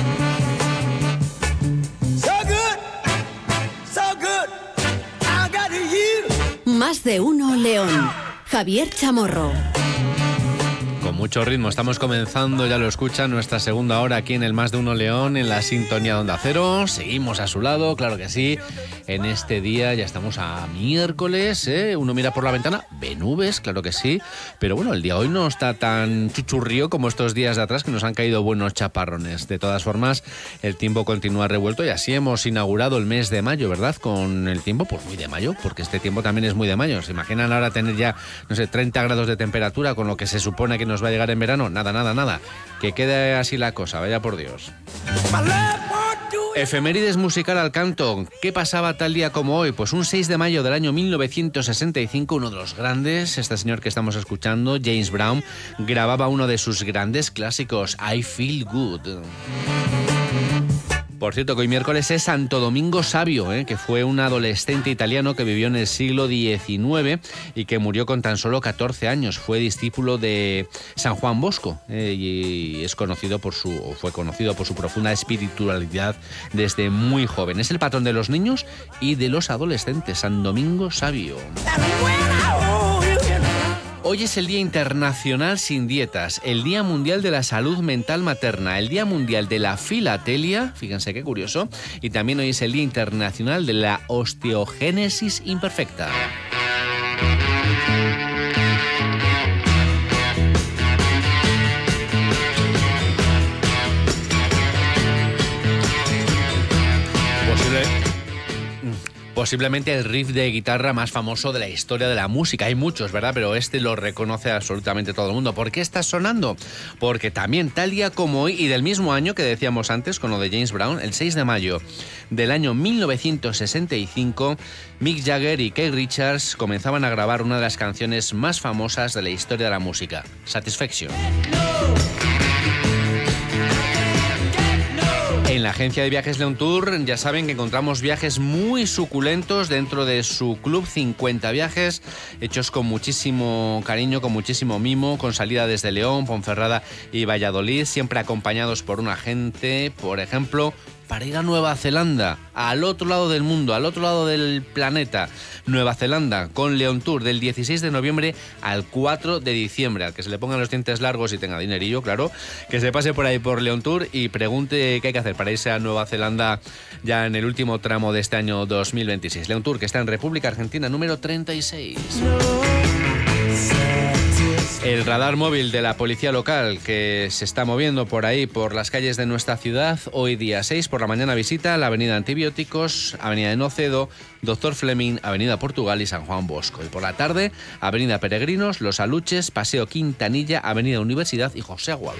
So good, so good. I got you. Más de uno León. Javier Chamorro. Con mucho ritmo estamos comenzando, ya lo escuchan, nuestra segunda hora aquí en el Más de Uno León, en la sintonía de Onda Cero. Seguimos a su lado, claro que sí. En este día ya estamos a miércoles, ¿eh? Uno mira por la ventana, ve nubes, claro que sí. Pero bueno, el día hoy no está tan chuchurrío como estos días de atrás, que nos han caído buenos chaparrones. De todas formas, el tiempo continúa revuelto y así hemos inaugurado el mes de mayo, ¿verdad? Con el tiempo, pues muy de mayo, porque este tiempo también es muy de mayo. ¿Se imaginan ahora tener ya, no sé, treinta grados de temperatura con lo que se supone que nos va a llegar en verano? Nada, nada, nada. Que quede así la cosa, vaya por Dios. Efemérides musical al canto. ¿Qué pasaba tal día como hoy? Pues un seis de mayo del año mil novecientos sesenta y cinco, uno de los grandes, este señor que estamos escuchando, James Brown, grababa uno de sus grandes clásicos, I Feel Good. Por cierto, que hoy miércoles es Santo Domingo Savio, ¿eh? que fue un adolescente italiano que vivió en el siglo diecinueve y que murió con tan solo catorce años. Fue discípulo de San Juan Bosco eh, y es conocido por su, o fue conocido por su profunda espiritualidad desde muy joven. Es el patrón de los niños y de los adolescentes, San Domingo Savio. Hoy es el Día Internacional Sin Dietas, el Día Mundial de la Salud Mental Materna, el Día Mundial de la Filatelia, fíjense qué curioso, y también hoy es el Día Internacional de la Osteogénesis Imperfecta. Posible... Posiblemente el riff de guitarra más famoso de la historia de la música. Hay muchos, ¿verdad? Pero este lo reconoce absolutamente todo el mundo. ¿Por qué está sonando? Porque también tal día como hoy, y del mismo año que decíamos antes con lo de James Brown, el seis de mayo del año mil novecientos sesenta y cinco, Mick Jagger y Keith Richards comenzaban a grabar una de las canciones más famosas de la historia de la música, Satisfaction. En la agencia de viajes Leon Tour ya saben que encontramos viajes muy suculentos dentro de su club cincuenta viajes, hechos con muchísimo cariño, con muchísimo mimo, con salida desde León, Ponferrada y Valladolid, siempre acompañados por un agente, por ejemplo, para ir a Nueva Zelanda, al otro lado del mundo, al otro lado del planeta. Nueva Zelanda con León Tour del dieciséis de noviembre al cuatro de diciembre. Al que se le pongan los dientes largos y tenga dinerillo, claro, que se pase por ahí por León Tour y pregunte qué hay que hacer para irse a Nueva Zelanda ya en el último tramo de este año dos mil veintiséis. León Tour, que está en República Argentina número treinta y seis. El radar móvil de la policía local que se está moviendo por ahí, por las calles de nuestra ciudad, hoy día seis por la mañana visita la avenida Antibióticos, avenida de Nocedo, Doctor Fleming, avenida Portugal y San Juan Bosco. Y por la tarde, avenida Peregrinos, Los Aluches, Paseo Quintanilla, avenida Universidad y José Aguado.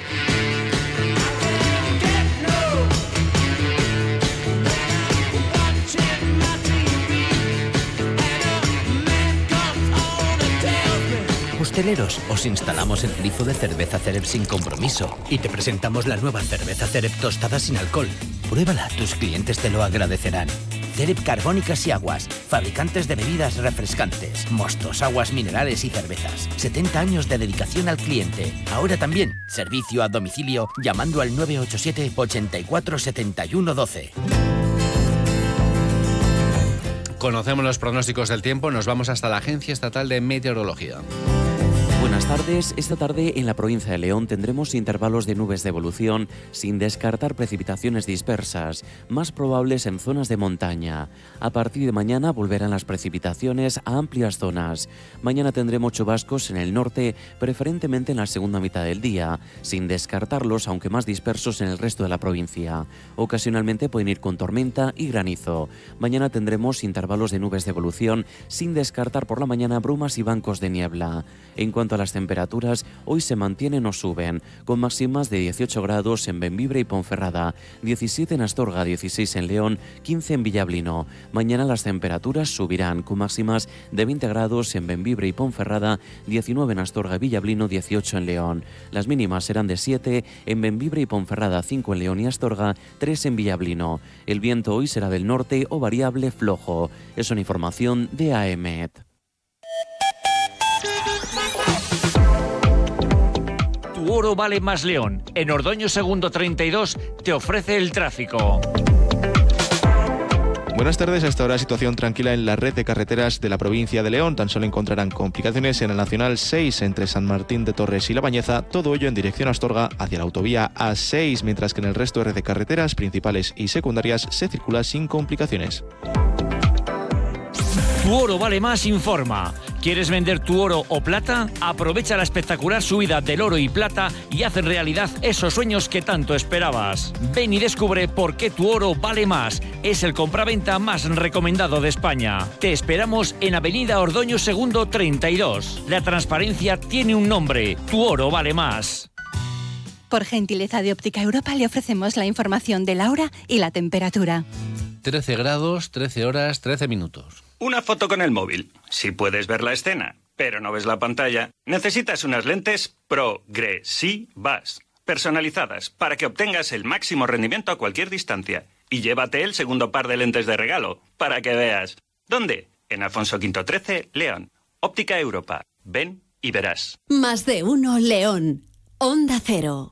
Hosteleros, os instalamos el grifo de cerveza Cerep sin compromiso y te presentamos la nueva cerveza Cerep tostada sin alcohol. Pruébala, tus clientes te lo agradecerán. Cerep Carbónicas y Aguas, fabricantes de bebidas refrescantes, mostos, aguas minerales y cervezas. setenta años de dedicación al cliente. Ahora también, servicio a domicilio llamando al nueve ocho siete, ochenta y cuatro, setenta y uno, doce. Conocemos los pronósticos del tiempo, nos vamos hasta la Agencia Estatal de Meteorología. Buenas tardes. Esta tarde en la provincia de León tendremos intervalos de nubes de evolución sin descartar precipitaciones dispersas, más probables en zonas de montaña. A partir de mañana volverán las precipitaciones a amplias zonas. Mañana tendremos chubascos en el norte, preferentemente en la segunda mitad del día, sin descartarlos, aunque más dispersos en el resto de la provincia. Ocasionalmente pueden ir con tormenta y granizo. Mañana tendremos intervalos de nubes de evolución sin descartar por la mañana brumas y bancos de niebla. En cuanto a las temperaturas, hoy se mantienen o suben, con máximas de dieciocho grados en Bembibre y Ponferrada, diecisiete en Astorga, dieciséis en León, quince en Villablino. Mañana las temperaturas subirán, con máximas de veinte grados en Bembibre y Ponferrada, diecinueve en Astorga y Villablino, dieciocho en León. Las mínimas serán de siete en Bembibre y Ponferrada, cinco en León y Astorga, tres en Villablino. El viento hoy será del norte o variable flojo. Es una información de AEMET. Tu oro vale más León. En Ordoño Segundo treinta y dos te ofrece el tráfico. Buenas tardes. Hasta ahora situación tranquila en la red de carreteras de la provincia de León. Tan solo encontrarán complicaciones en el Nacional seis entre San Martín de Torres y La Bañeza, todo ello en dirección a Astorga hacia la autovía A seis, mientras que en el resto de red de carreteras principales y secundarias se circula sin complicaciones. Tu oro vale más informa. ¿Quieres vender tu oro o plata? Aprovecha la espectacular subida del oro y plata y haz realidad esos sueños que tanto esperabas. Ven y descubre por qué tu oro vale más. Es el compraventa más recomendado de España. Te esperamos en Avenida Ordoño Segundo treinta y dos. La transparencia tiene un nombre. Tu oro vale más. Por gentileza de Óptica Europa le ofrecemos la información de la hora y la temperatura. trece grados, trece horas, trece minutos. Una foto con el móvil. Si puedes ver la escena, pero no ves la pantalla, necesitas unas lentes progresivas, personalizadas, para que obtengas el máximo rendimiento a cualquier distancia. Y llévate el segundo par de lentes de regalo, para que veas. ¿Dónde? En Alfonso Quinto trece, León. Óptica Europa. Ven y verás. Más de uno León. Onda Cero.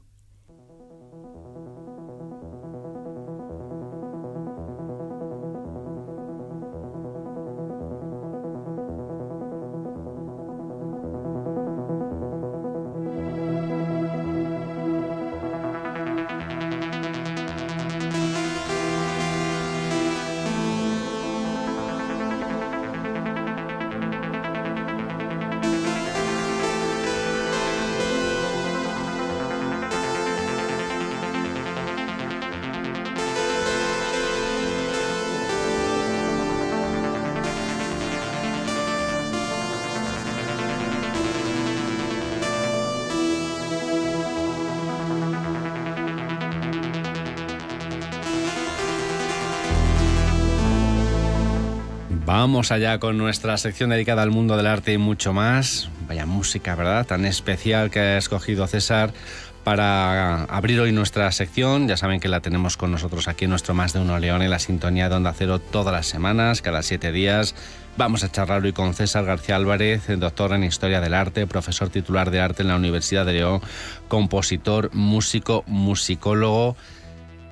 Vamos allá con nuestra sección dedicada al mundo del arte y mucho más. Vaya música, ¿verdad? Tan especial que ha escogido César para abrir hoy nuestra sección. Ya saben que la tenemos con nosotros aquí en nuestro Más de Uno León, en la sintonía de Onda Cero todas las semanas, cada siete días. Vamos a charlar hoy con César García Álvarez, doctor en Historia del Arte, profesor titular de arte en la Universidad de León, compositor, músico, musicólogo.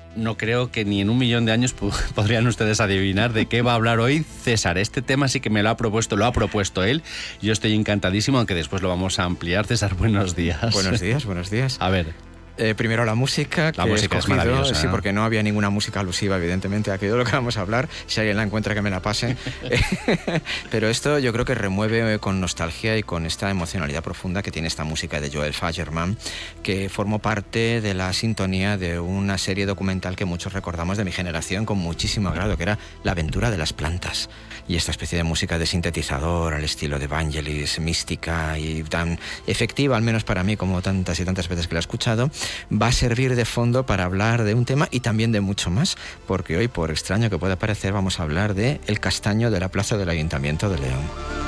no creo que ni en un millón de años podrían ustedes adivinar de qué va a hablar hoy César. Este tema sí que me lo ha propuesto, lo ha propuesto él. Yo estoy encantadísimo, aunque después lo vamos a ampliar. César, buenos días. Buenos días, buenos días. A ver. Eh, primero la música, la que música he escogido, es maravillosa, sí, ¿no? Porque no había ninguna música alusiva, evidentemente, a aquello de lo que vamos a hablar. Si alguien la encuentra, que me la pase. Pero esto yo creo que remueve con nostalgia y con esta emocionalidad profunda que tiene esta música de Joel Fagerman, que formó parte de la sintonía de una serie documental que muchos recordamos de mi generación con muchísimo agrado, que era La aventura de las plantas. Y esta especie de música de sintetizador al estilo de Vangelis, mística y tan efectiva, al menos para mí, como tantas y tantas veces que la he escuchado, va a servir de fondo para hablar de un tema y también de mucho más, porque hoy, por extraño que pueda parecer, vamos a hablar de el castaño de la plaza del Ayuntamiento de León.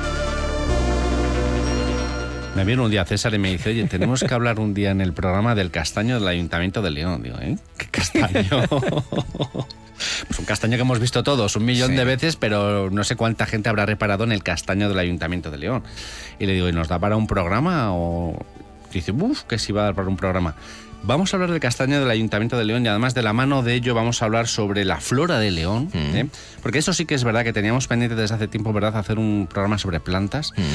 Me viene un día César y me dice, oye, tenemos que hablar un día en el programa del castaño del Ayuntamiento de León. Digo, ¿eh? ¿Qué castaño? Pues un castaño que hemos visto todos un millón sí. de veces, pero no sé cuánta gente habrá reparado en el castaño del Ayuntamiento de León. Y le digo, ¿y nos da para un programa? O dice, uff, que sí va a dar para un programa. Vamos a hablar del castaño del Ayuntamiento de León y además de la mano de ello vamos a hablar sobre la flora de León, mm. ¿eh? Porque eso sí que es verdad que teníamos pendiente desde hace tiempo, ¿verdad?, hacer un programa sobre plantas mm.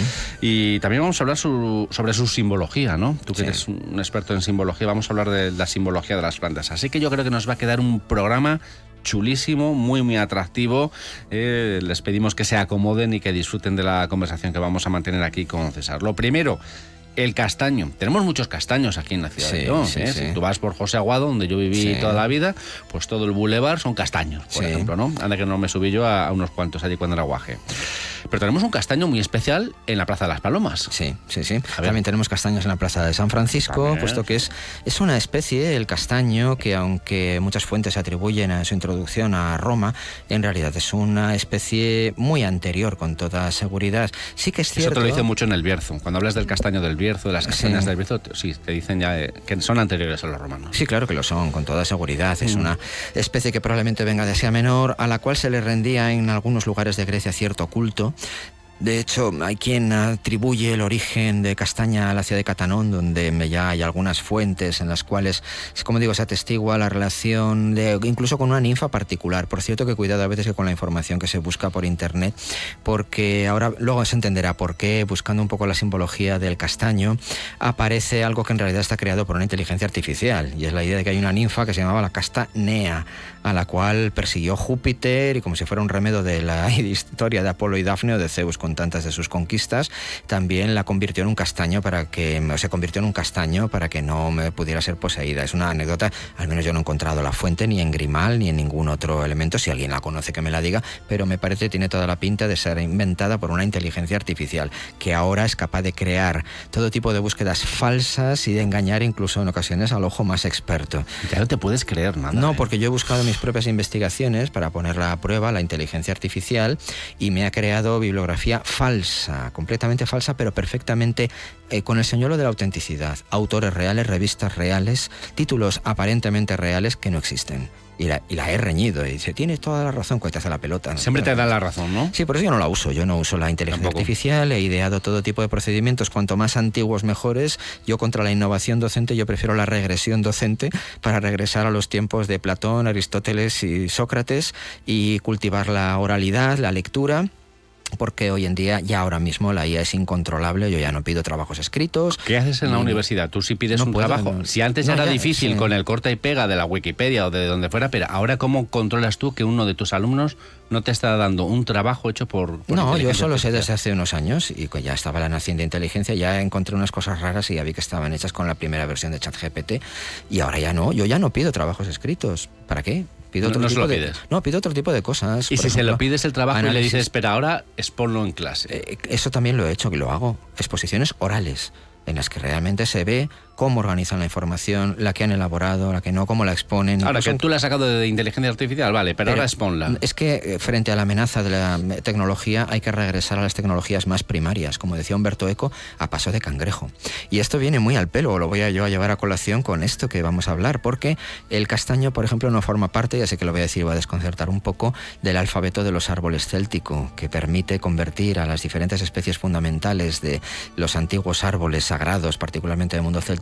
y también vamos a hablar su, sobre su simbología, ¿no? Tú que sí. eres un experto en simbología, vamos a hablar de la simbología de las plantas. Así que yo creo que nos va a quedar un programa chulísimo, muy muy atractivo. Eh, les pedimos que se acomoden y que disfruten de la conversación que vamos a mantener aquí con César. Lo primero, el castaño. Tenemos muchos castaños aquí en la ciudad sí, de León. Sí, ¿eh? Sí. Si tú vas por José Aguado, donde yo viví sí. toda la vida, pues todo el bulevar son castaños, por sí. ejemplo, ¿no? Anda que no me subí yo a, a unos cuantos allí cuando era guaje. Pero tenemos un castaño muy especial en la Plaza de las Palomas. Sí, sí, sí. También tenemos castaños en la Plaza de San Francisco, También. puesto que es, es una especie, el castaño, que aunque muchas fuentes atribuyen a su introducción a Roma, en realidad es una especie muy anterior, con toda seguridad. Sí que es cierto... Eso te lo dicen mucho en el Bierzo. Cuando hablas del castaño del Bierzo, de las castañas sí. del Bierzo, sí, te dicen ya eh, que son anteriores a los romanos. Sí, claro que lo son, con toda seguridad. Es mm. una especie que probablemente venga de Asia Menor, a la cual se le rendía en algunos lugares de Grecia cierto culto. De hecho, hay quien atribuye el origen de castaña a la ciudad de Catanón, donde ya hay algunas fuentes en las cuales, como digo, se atestigua la relación de, incluso con una ninfa particular. Por cierto, que cuidado a veces que con la información que se busca por internet, porque ahora luego se entenderá por qué, buscando un poco la simbología del castaño, aparece algo que en realidad está creado por una inteligencia artificial, y es la idea de que hay una ninfa que se llamaba la Castanea, a la cual persiguió Júpiter, y como si fuera un remedio de la historia de Apolo y Dafne o de Zeus con tantas de sus conquistas, también la convirtió en un castaño para que, o se convirtió en un castaño para que no me pudiera ser poseída. Es una anécdota, al menos yo no he encontrado la fuente ni en Grimal ni en ningún otro elemento, si alguien la conoce que me la diga, pero me parece que tiene toda la pinta de ser inventada por una inteligencia artificial que ahora es capaz de crear todo tipo de búsquedas falsas y de engañar incluso en ocasiones al ojo más experto. Ya no te puedes creer nada. No, ¿eh? porque yo he buscado mis propias investigaciones para ponerla a prueba, la inteligencia artificial, y me ha creado bibliografía falsa, completamente falsa, pero perfectamente eh, con el señuelo de la autenticidad. Autores reales, revistas reales, títulos aparentemente reales que no existen. Y la, y la he reñido y dice, tienes toda la razón, cuando te hace la pelota. ¿no? Siempre te da la razón, ¿no? Sí, por eso yo no la uso. Yo no uso la inteligencia Tampoco. artificial, he ideado todo tipo de procedimientos, cuanto más antiguos mejores. Yo contra la innovación docente, yo prefiero la regresión docente para regresar a los tiempos de Platón, Aristóteles y Sócrates y cultivar la oralidad, la lectura. Porque hoy en día, ya ahora mismo, la I A es incontrolable. Yo ya no pido trabajos escritos. ¿Qué haces en la universidad? Tú sí pides no un puedo, trabajo. No. Si antes no, era ya, difícil sí. con el corta y pega de la Wikipedia o de donde fuera, pero ahora, ¿cómo controlas tú que uno de tus alumnos no te está dando un trabajo hecho por... por no, yo eso lo sé desde hace unos años, y ya estaba la nación de inteligencia, ya encontré unas cosas raras y ya vi que estaban hechas con la primera versión de ChatGPT, y ahora ya no. Yo ya no pido trabajos escritos. ¿Para qué? Pido otro no, no tipo se lo de, pides. No, pido otro tipo de cosas. Y si ejemplo, se lo pides el trabajo análisis, y le dices, espera, ahora exponlo en clase. Eh, eso también lo he hecho, que lo hago. Exposiciones orales, en las que realmente se ve cómo organizan la información, la que han elaborado, la que no, cómo la exponen. Ahora, incluso, que tú la has sacado de inteligencia artificial, vale, pero, pero ahora exponla. Es que frente a la amenaza de la tecnología hay que regresar a las tecnologías más primarias, como decía Humberto Eco, a paso de cangrejo. Y esto viene muy al pelo, lo voy a yo a llevar a colación con esto que vamos a hablar, porque el castaño, por ejemplo, no forma parte, ya sé que lo voy a decir, va a desconcertar un poco, del alfabeto de los árboles céltico, que permite convertir a las diferentes especies fundamentales de los antiguos árboles sagrados, particularmente del mundo céltico,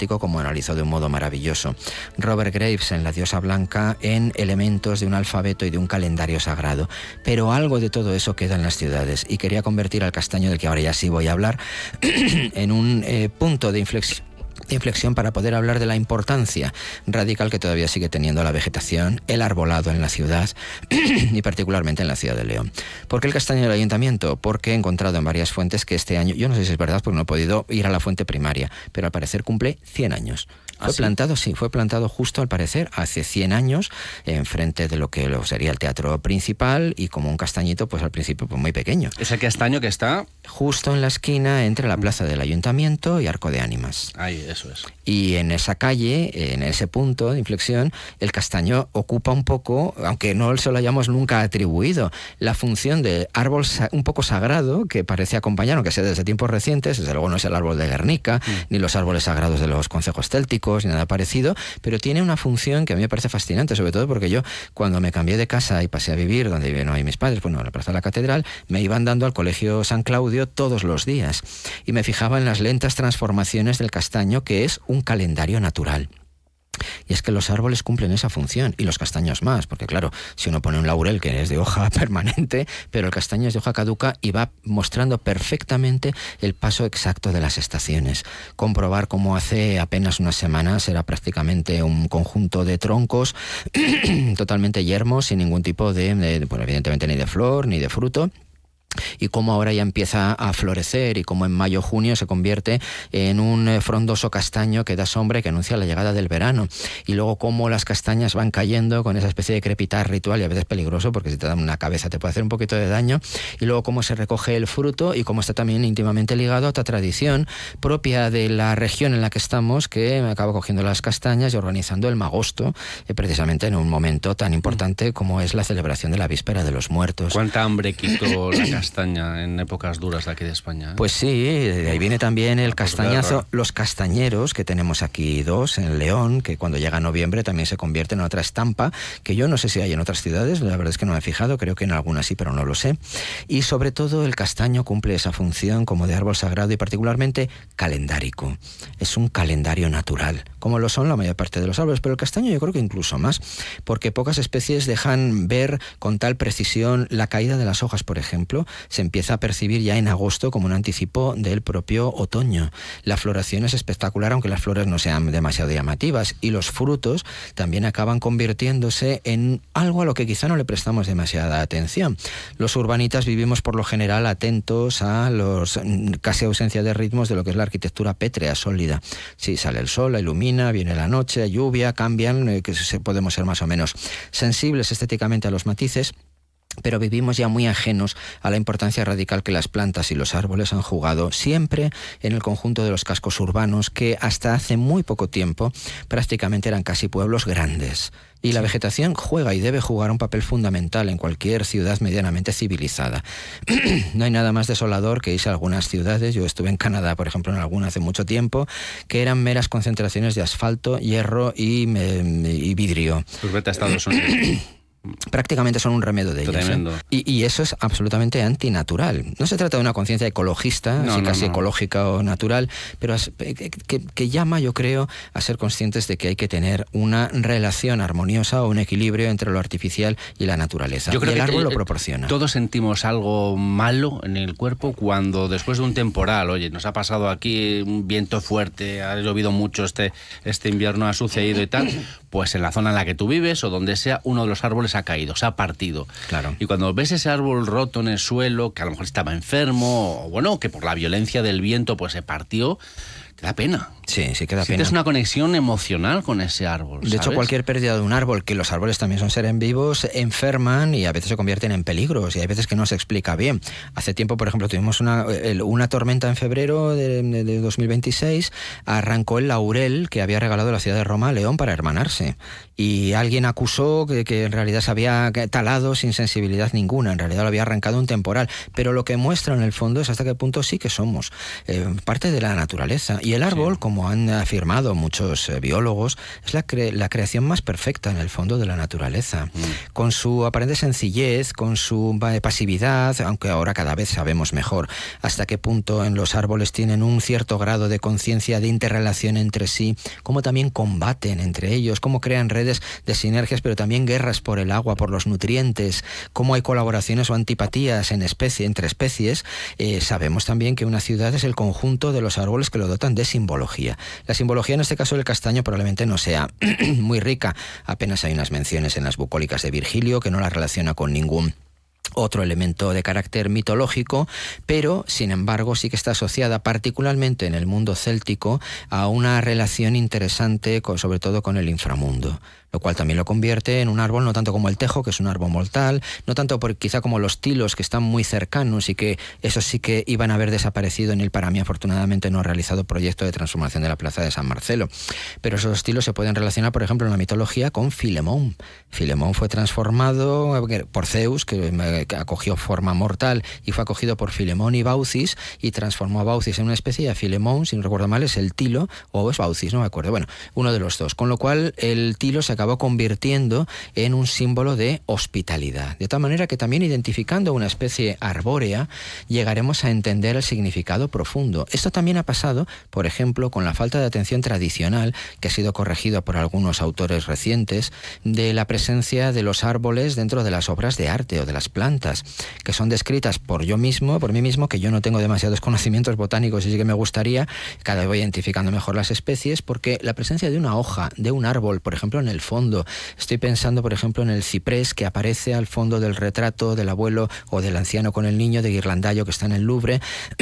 fantástico, como analizó de un modo maravilloso Robert Graves en La diosa blanca, en elementos de un alfabeto y de un calendario sagrado. Pero algo de todo eso queda en las ciudades, y quería convertir al castaño, del que ahora ya sí voy a hablar, en un eh, punto de inflexión de inflexión para poder hablar de la importancia radical que todavía sigue teniendo la vegetación, el arbolado en la ciudad y particularmente en la ciudad de León. ¿Por qué el castaño del ayuntamiento? Porque he encontrado en varias fuentes que este año, yo no sé si es verdad porque no he podido ir a la fuente primaria, pero al parecer cumple cien años. Fue ¿Ah, sí? plantado, sí, fue plantado justo al parecer hace cien años, enfrente de lo que sería el teatro principal, y como un castañito, pues al principio pues muy pequeño. Ese castaño que está justo en la esquina entre la plaza del ayuntamiento y Arco de Ánimas. Ahí, eso es. Y en esa calle, en ese punto de inflexión, el castaño ocupa un poco, aunque no se lo hayamos nunca atribuido, la función de árbol un poco sagrado que parece acompañar, aunque sea desde tiempos recientes. Desde luego no es el árbol de Guernica, mm. ni los árboles sagrados de los concejos célticos, ni nada parecido, pero tiene una función que a mí me parece fascinante, sobre todo porque yo, cuando me cambié de casa y pasé a vivir donde viven hoy mis padres, bueno, en la plaza de la Catedral, me iban dando al colegio San Claudio todos los días y me fijaba en las lentas transformaciones del castaño, que es un calendario natural. Y es que los árboles cumplen esa función, y los castaños más, porque claro, si uno pone un laurel que es de hoja permanente, pero el castaño es de hoja caduca y va mostrando perfectamente el paso exacto de las estaciones. Comprobar cómo hace apenas unas semanas era prácticamente un conjunto de troncos totalmente yermos, sin ningún tipo de, de, bueno, evidentemente ni de flor ni de fruto, y cómo ahora ya empieza a florecer, y cómo en mayo junio se convierte en un frondoso castaño que da sombra y que anuncia la llegada del verano, y luego cómo las castañas van cayendo con esa especie de crepitar ritual, y a veces peligroso porque si te dan una cabeza te puede hacer un poquito de daño, y luego cómo se recoge el fruto y cómo está también íntimamente ligado a otra tradición propia de la región en la que estamos, que acaba cogiendo las castañas y organizando el magosto, eh, precisamente en un momento tan importante como es la celebración de la víspera de los muertos. ¿Cuánta hambre quitó la castaña castaña en épocas duras de aquí de España? ¿eh? Pues sí, de ahí viene también el castañazo, los castañeros, que tenemos aquí dos en León, que cuando llega noviembre también se convierten en otra estampa, que yo no sé si hay en otras ciudades, la verdad es que no me he fijado, creo que en algunas sí, pero no lo sé. Y sobre todo el castaño cumple esa función como de árbol sagrado y particularmente calendárico. Es un calendario natural, como lo son la mayor parte de los árboles, pero el castaño yo creo que incluso más, porque pocas especies dejan ver con tal precisión la caída de las hojas, por ejemplo. Se empieza a percibir ya en agosto como un anticipo del propio otoño. La floración es espectacular, aunque las flores no sean demasiado llamativas, y los frutos también acaban convirtiéndose en algo a lo que quizá no le prestamos demasiada atención. Los urbanitas vivimos por lo general atentos a los casi ausencia de ritmos de lo que es la arquitectura pétrea, sólida. Sí, sale el sol, la ilumina, viene la noche, hay lluvia, cambian, eh, que podemos ser más o menos sensibles estéticamente a los matices, pero vivimos ya muy ajenos a la importancia radical que las plantas y los árboles han jugado siempre en el conjunto de los cascos urbanos, que hasta hace muy poco tiempo prácticamente eran casi pueblos grandes. Y la vegetación juega y debe jugar un papel fundamental en cualquier ciudad medianamente civilizada. No hay nada más desolador que irse a algunas ciudades. Yo estuve en Canadá, por ejemplo, en alguna hace mucho tiempo, que eran meras concentraciones de asfalto, hierro y, y vidrio. Pues vete a Estados Unidos. Prácticamente son un remedio de ellos. ¿eh? Y, y eso es absolutamente antinatural. No se trata de una conciencia ecologista, no, así no, casi no. ecológica o natural, pero es, que, que, que llama, yo creo, a ser conscientes de que hay que tener una relación armoniosa o un equilibrio entre lo artificial y la naturaleza. Yo creo y el que árbol te, lo proporciona. Todos sentimos algo malo en el cuerpo cuando después de un temporal, oye, nos ha pasado aquí un viento fuerte, ha llovido mucho este, este invierno, ha sucedido y tal, pues en la zona en la que tú vives o donde sea, uno de los árboles ha caído, se ha partido. Claro. Y cuando ves ese árbol roto en el suelo, que a lo mejor estaba enfermo, o bueno, que por la violencia del viento pues se partió, te da pena. Sí, sí que da pena. Tienes una conexión emocional con ese árbol, De ¿sabes? hecho, cualquier pérdida de un árbol, que los árboles también son seres vivos, enferman y a veces se convierten en peligros, y hay veces que no se explica bien. Hace tiempo, por ejemplo, tuvimos una, una tormenta en febrero de, de dos mil veintiséis, arrancó el laurel que había regalado la ciudad de Roma a León para hermanarse. Y alguien acusó que, que en realidad se había talado sin sensibilidad ninguna, en realidad lo había arrancado un temporal. Pero lo que muestra en el fondo es hasta qué punto sí que somos eh, parte de la naturaleza. Y el árbol, sí. como han afirmado muchos eh, biólogos, es la, cre- la creación más perfecta en el fondo de la naturaleza. Mm. Con su aparente sencillez, con su pasividad, aunque ahora cada vez sabemos mejor hasta qué punto en los árboles tienen un cierto grado de conciencia de interrelación entre sí, cómo también combaten entre ellos, cómo crean redes de sinergias, pero también guerras por el agua, por los nutrientes, cómo hay colaboraciones o antipatías en especie, entre especies. Eh, sabemos también que una ciudad es el conjunto de los árboles que lo dotan de simbología. La simbología en este caso del castaño probablemente no sea muy rica, apenas hay unas menciones en las bucólicas de Virgilio que no la relaciona con ningún otro elemento de carácter mitológico, pero sin embargo sí que está asociada particularmente en el mundo céltico a una relación interesante con, sobre todo con el inframundo, lo cual también lo convierte en un árbol no tanto como el tejo, que es un árbol mortal, no tanto por, quizá como los tilos, que están muy cercanos y que esos sí que iban a haber desaparecido en el, para mí afortunadamente no realizado proyecto de transformación de la plaza de San Marcelo, pero esos tilos se pueden relacionar por ejemplo en la mitología con Filemón. Filemón fue transformado por Zeus, que que acogió forma mortal y fue acogido por Filemón y Baucis y transformó a Baucis en una especie, y a Filemón, si no recuerdo mal, es el tilo, o es Baucis, no me acuerdo, bueno, uno de los dos, con lo cual el tilo se acabó convirtiendo en un símbolo de hospitalidad, de tal manera que también identificando una especie arbórea llegaremos a entender el significado profundo. Esto también ha pasado, por ejemplo, con la falta de atención tradicional, que ha sido corregido por algunos autores recientes, de la presencia de los árboles dentro de las obras de arte o de las plantas, que son descritas por yo mismo, por mí mismo, que yo no tengo demasiados conocimientos botánicos y sí que me gustaría, cada vez voy identificando mejor las especies, porque la presencia de una hoja, de un árbol, por ejemplo, en el fondo, estoy pensando, por ejemplo, en el ciprés que aparece al fondo del retrato del abuelo o del anciano con el niño de Ghirlandaio que está en el Louvre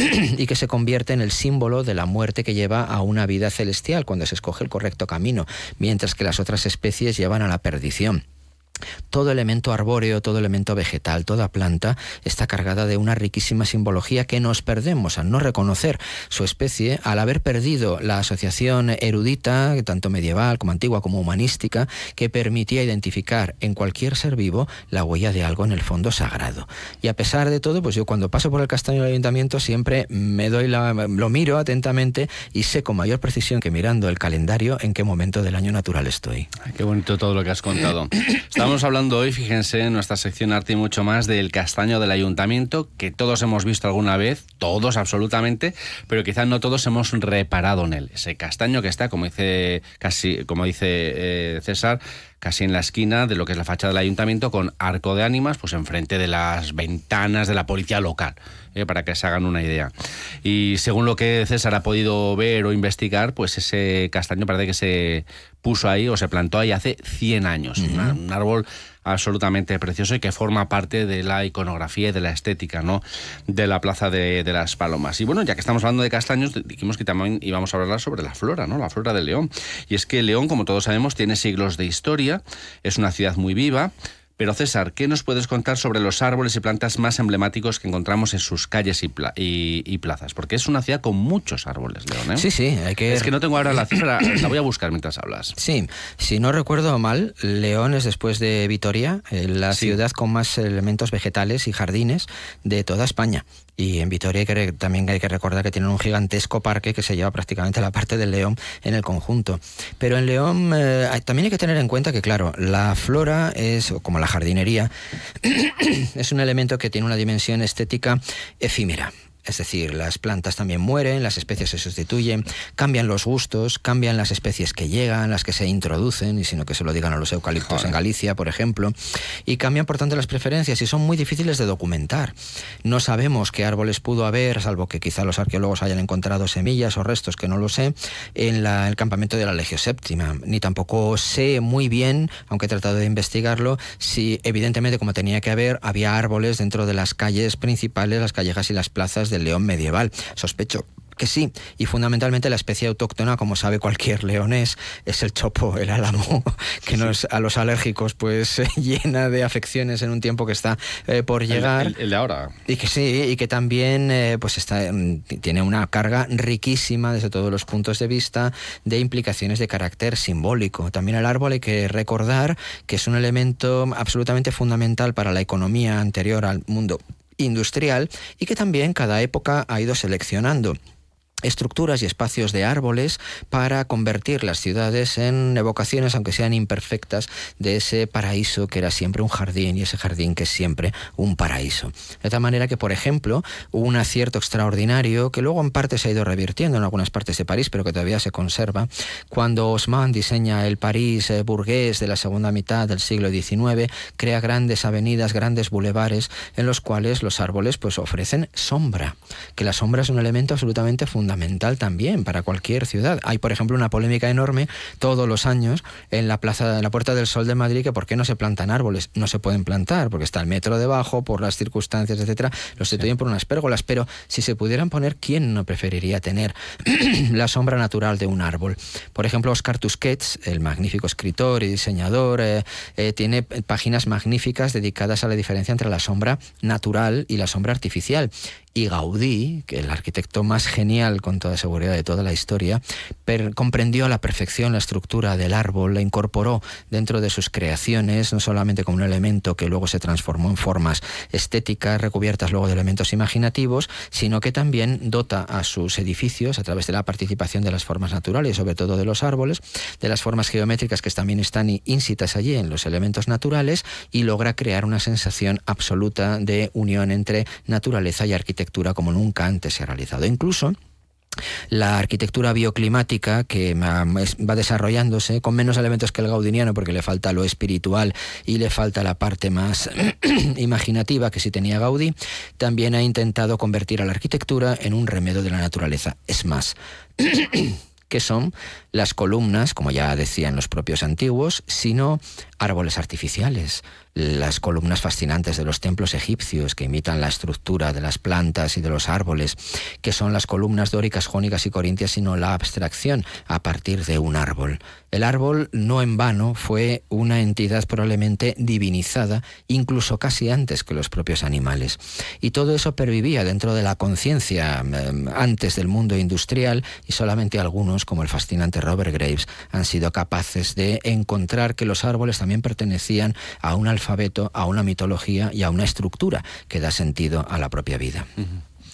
y que se convierte en el símbolo de la muerte que lleva a una vida celestial cuando se escoge el correcto camino, mientras que las otras especies llevan a la perdición. Todo elemento arbóreo, todo elemento vegetal, toda planta está cargada de una riquísima simbología que nos perdemos al no reconocer su especie, al haber perdido la asociación erudita, tanto medieval como antigua como humanística, que permitía identificar en cualquier ser vivo la huella de algo en el fondo sagrado. Y a pesar de todo, pues yo cuando paso por el castaño del ayuntamiento siempre me doy la, lo miro atentamente y sé con mayor precisión que mirando el calendario en qué momento del año natural estoy. Ay, qué bonito todo lo que has contado. Estamos hablando hoy, fíjense, en nuestra sección Arte y mucho más, del castaño del ayuntamiento, que todos hemos visto alguna vez, todos absolutamente, pero quizás no todos hemos reparado en él. Ese castaño que está, como dice casi, como dice eh, César, casi en la esquina de lo que es la fachada del ayuntamiento, con arco de ánimas, pues enfrente de las ventanas de la policía local, eh, para que se hagan una idea. Y según lo que César ha podido ver o investigar, pues ese castaño parece que se puso ahí o se plantó ahí hace cien años. Uh-huh. Una, un árbol absolutamente precioso y que forma parte de la iconografía y de la estética, ¿no?, de la Plaza de, de las Palomas. Y bueno, ya que estamos hablando de castaños, dijimos que también íbamos a hablar sobre la flora, ¿no?, la flora de León. Y es que León, como todos sabemos, tiene siglos de historia, es una ciudad muy viva. Pero César, ¿qué nos puedes contar sobre los árboles y plantas más emblemáticos que encontramos en sus calles y, pla- y, y plazas? Porque es una ciudad con muchos árboles, León, ¿eh? Sí, sí, hay que... Es que no tengo ahora la cifra, la voy a buscar mientras hablas. Sí, si no recuerdo mal, León es, después de Vitoria, la sí. ciudad con más elementos vegetales y jardines de toda España. Y en Vitoria hay que, también hay que recordar que tienen un gigantesco parque que se lleva prácticamente la parte del León en el conjunto. Pero en León eh, también hay que tener en cuenta que, claro, la flora es, como la jardinería, es un elemento que tiene una dimensión estética efímera. Es decir, las plantas también mueren, las especies se sustituyen, cambian los gustos, cambian las especies que llegan, las que se introducen, y sino que se lo digan a los eucaliptos Joder. en Galicia, por ejemplo, y cambian por tanto las preferencias y son muy difíciles de documentar. No sabemos qué árboles pudo haber, salvo que quizá los arqueólogos hayan encontrado semillas o restos, que no lo sé, en la, el campamento de la Legio Séptima. Ni tampoco sé muy bien, aunque he tratado de investigarlo, si evidentemente, como tenía que haber, había árboles dentro de las calles principales, las callejas y las plazas del León medieval. Sospecho que sí, y fundamentalmente la especie autóctona, como sabe cualquier leonés, es el chopo, el álamo, que nos, sí. a los alérgicos pues llena de afecciones en un tiempo que está eh, por llegar. El, el, el de ahora. Y que sí, y que también eh, pues está, tiene una carga riquísima desde todos los puntos de vista de implicaciones de carácter simbólico. También el árbol hay que recordar que es un elemento absolutamente fundamental para la economía anterior al mundo industrial y que también cada época ha ido seleccionando. estructuras y espacios de árboles para convertir las ciudades en evocaciones, aunque sean imperfectas, de ese paraíso que era siempre un jardín y ese jardín que es siempre un paraíso. De tal manera que, por ejemplo, hubo un acierto extraordinario que luego en parte se ha ido revirtiendo en algunas partes de París, pero que todavía se conserva, cuando Haussmann diseña el París eh, burgués de la segunda mitad del siglo diecinueve, crea grandes avenidas, grandes bulevares en los cuales los árboles pues ofrecen sombra, que la sombra es un elemento absolutamente fundamental fundamental también para cualquier ciudad. Hay, por ejemplo, una polémica enorme todos los años en la plaza, en la Puerta del Sol de Madrid, que por qué no se plantan árboles. No se pueden plantar porque está el metro debajo, por las circunstancias, etcétera. Los sustituyen por unas pérgolas, pero si se pudieran poner, ¿quién no preferiría tener la sombra natural de un árbol? Por ejemplo, Oscar Tusquets, el magnífico escritor y diseñador, eh, eh, tiene páginas magníficas dedicadas a la diferencia entre la sombra natural y la sombra artificial. Y Gaudí, que el arquitecto más genial con toda seguridad de toda la historia, per, comprendió a la perfección la estructura del árbol, la incorporó dentro de sus creaciones, no solamente como un elemento que luego se transformó en formas estéticas, recubiertas luego de elementos imaginativos, sino que también dota a sus edificios, a través de la participación de las formas naturales, sobre todo de los árboles, de las formas geométricas que también están íncitas allí en los elementos naturales, y logra crear una sensación absoluta de unión entre naturaleza y arquitectura como nunca antes se ha realizado. Incluso la arquitectura bioclimática, que va desarrollándose con menos elementos que el gaudiniano, porque le falta lo espiritual y le falta la parte más imaginativa que sí tenía Gaudí, también ha intentado convertir a la arquitectura en un remedio de la naturaleza. Es más, que son las columnas, como ya decían los propios antiguos, sino árboles artificiales. Las columnas fascinantes de los templos egipcios que imitan la estructura de las plantas y de los árboles, que son las columnas dóricas, jónicas y corintias, sino la abstracción a partir de un árbol. El árbol, no en vano, fue una entidad probablemente divinizada, incluso casi antes que los propios animales. Y todo eso pervivía dentro de la conciencia eh, antes del mundo industrial, y solamente algunos, como el fascinante Robert Graves, han sido capaces de encontrar que los árboles también pertenecían a un alfabeto, a una mitología y a una estructura que da sentido a la propia vida. Uh-huh.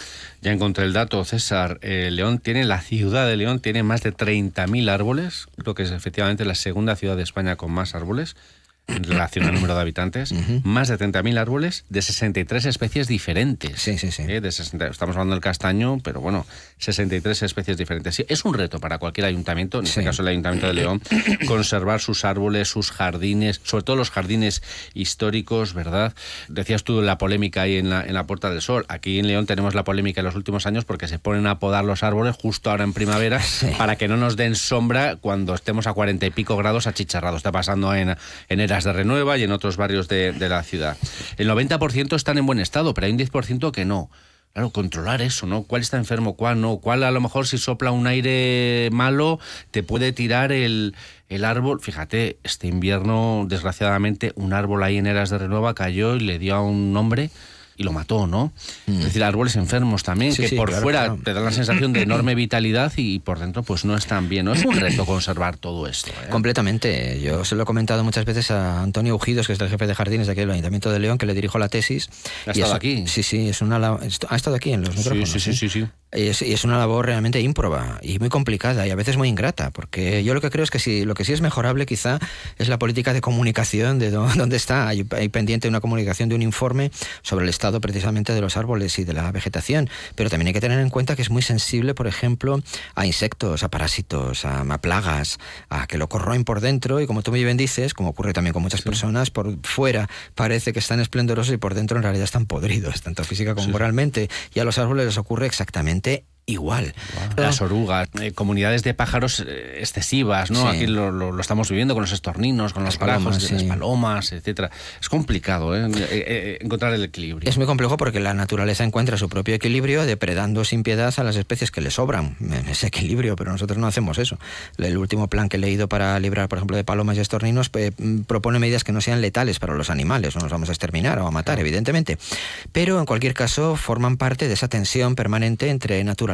Ya encontré el dato, César. Eh, León tiene, la ciudad de León tiene más de treinta mil árboles. Creo que es efectivamente la segunda ciudad de España con más árboles en relación al número de habitantes. Uh-huh. Más de treinta mil árboles de sesenta y tres especies diferentes. Sí, sí, sí. Eh, de sesenta, estamos hablando del castaño, pero bueno, sesenta y tres especies diferentes. Sí, es un reto para cualquier ayuntamiento, en sí. este caso el Ayuntamiento de León, conservar sus árboles, sus jardines, sobre todo los jardines históricos, ¿verdad? Decías tú la polémica ahí en la, en la Puerta del Sol. Aquí en León tenemos la polémica en los últimos años porque se ponen a podar los árboles justo ahora en primavera, sí, para que no nos den sombra cuando estemos a cuarenta y pico grados achicharrados. Está pasando en, en Eras de Renueva y en otros barrios de, de la ciudad. El noventa por ciento están en buen estado, pero hay un diez por ciento que no. Claro, controlar eso, ¿no? ¿Cuál está enfermo, cuál no? ¿Cuál a lo mejor si sopla un aire malo te puede tirar el, el árbol? Fíjate, este invierno, desgraciadamente, un árbol ahí en Eras de Renueva cayó y le dio a un hombre y lo mató, ¿no? Mm. Es decir, árboles enfermos también, sí, que sí, por claro, fuera claro. te dan la sensación de enorme vitalidad y por dentro pues no están bien, ¿no? Es un reto conservar todo esto, ¿eh? Completamente. Yo se lo he comentado muchas veces a Antonio Ujidos, que es el jefe de jardines de aquí del Ayuntamiento de León, que le dirijo la tesis. ¿Ha estado es, aquí? Sí, sí, es una, ha estado aquí en los micrófonos. Sí, sí, sí, sí, sí. Y es, y es una labor realmente ímproba y muy complicada y a veces muy ingrata, porque yo lo que creo es que sí, lo que sí es mejorable quizá es la política de comunicación de dónde está. Hay, hay pendiente una comunicación de un informe sobre el estado precisamente de los árboles y de la vegetación, pero también hay que tener en cuenta que es muy sensible, por ejemplo, a insectos, a parásitos, a, a plagas, a que lo corroen por dentro y, como tú muy bien dices, como ocurre también con muchas sí. personas, por fuera parece que están esplendorosos y por dentro en realidad están podridos, tanto física como sí. moralmente, y a los árboles les ocurre exactamente igual. Wow. Las orugas, eh, comunidades de pájaros eh, excesivas, ¿no? Sí. Aquí lo, lo, lo estamos viviendo con los estorninos, con las los palomas, grajos, sí. las palomas, etcétera. Es complicado, ¿eh? Eh, eh, encontrar el equilibrio. Es muy complejo porque la naturaleza encuentra su propio equilibrio depredando sin piedad a las especies que le sobran. Ese equilibrio, pero nosotros no hacemos eso. El último plan que he leído para librar, por ejemplo, de palomas y estorninos pues, propone medidas que no sean letales para los animales. No los vamos a exterminar o a matar, claro. evidentemente. Pero en cualquier caso forman parte de esa tensión permanente entre naturaleza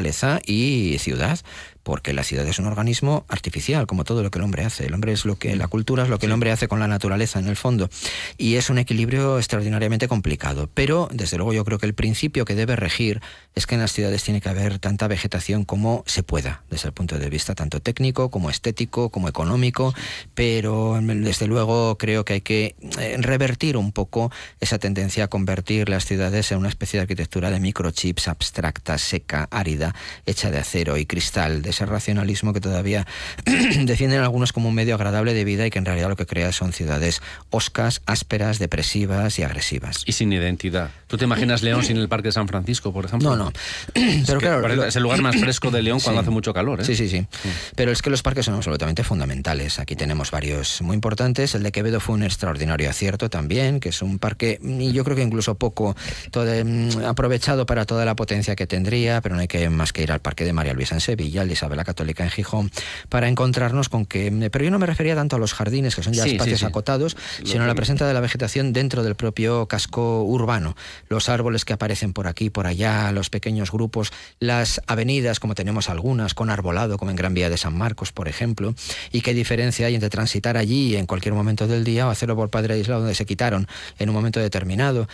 naturaleza y ciudad, porque la ciudad es un organismo artificial, como todo lo que el hombre hace. El hombre es lo que, la cultura es lo que el hombre hace con la naturaleza, en el fondo. Y es un equilibrio extraordinariamente complicado. Pero, desde luego, yo creo que el principio que debe regir es que en las ciudades tiene que haber tanta vegetación como se pueda, desde el punto de vista tanto técnico, como estético, como económico. Pero, desde luego, creo que hay que revertir un poco esa tendencia a convertir las ciudades en una especie de arquitectura de microchips abstracta, seca, árida, hecha de acero y cristal, de ese racionalismo que todavía defienden algunos como un medio agradable de vida y que en realidad lo que crea son ciudades hoscas, ásperas, depresivas y agresivas. Y sin identidad. ¿Tú te imaginas León sin el Parque de San Francisco, por ejemplo? No, no. Es Pero que claro, lo... es el lugar más fresco de León cuando sí. hace mucho calor, ¿eh? Sí, sí, sí. Sí. Pero es que los parques son absolutamente fundamentales. Aquí tenemos varios muy importantes. El de Quevedo fue un extraordinario acierto también, que es un parque, y yo creo que incluso poco todo, aprovechado para toda la potencia que tendría, pero no hay que más que ir al Parque de María Luisa en Sevilla, el de Isabel la Católica en Gijón, para encontrarnos con que... Pero yo no me refería tanto a los jardines, que son ya sí, espacios sí, sí. acotados, Lo sino a la presencia de la vegetación dentro del propio casco urbano. Los árboles que aparecen por aquí, por allá, los pequeños grupos, las avenidas, como tenemos algunas, con arbolado, como en Gran Vía de San Marcos, por ejemplo, y qué diferencia hay entre transitar allí en cualquier momento del día o hacerlo por Padre Aislado, donde se quitaron en un momento determinado.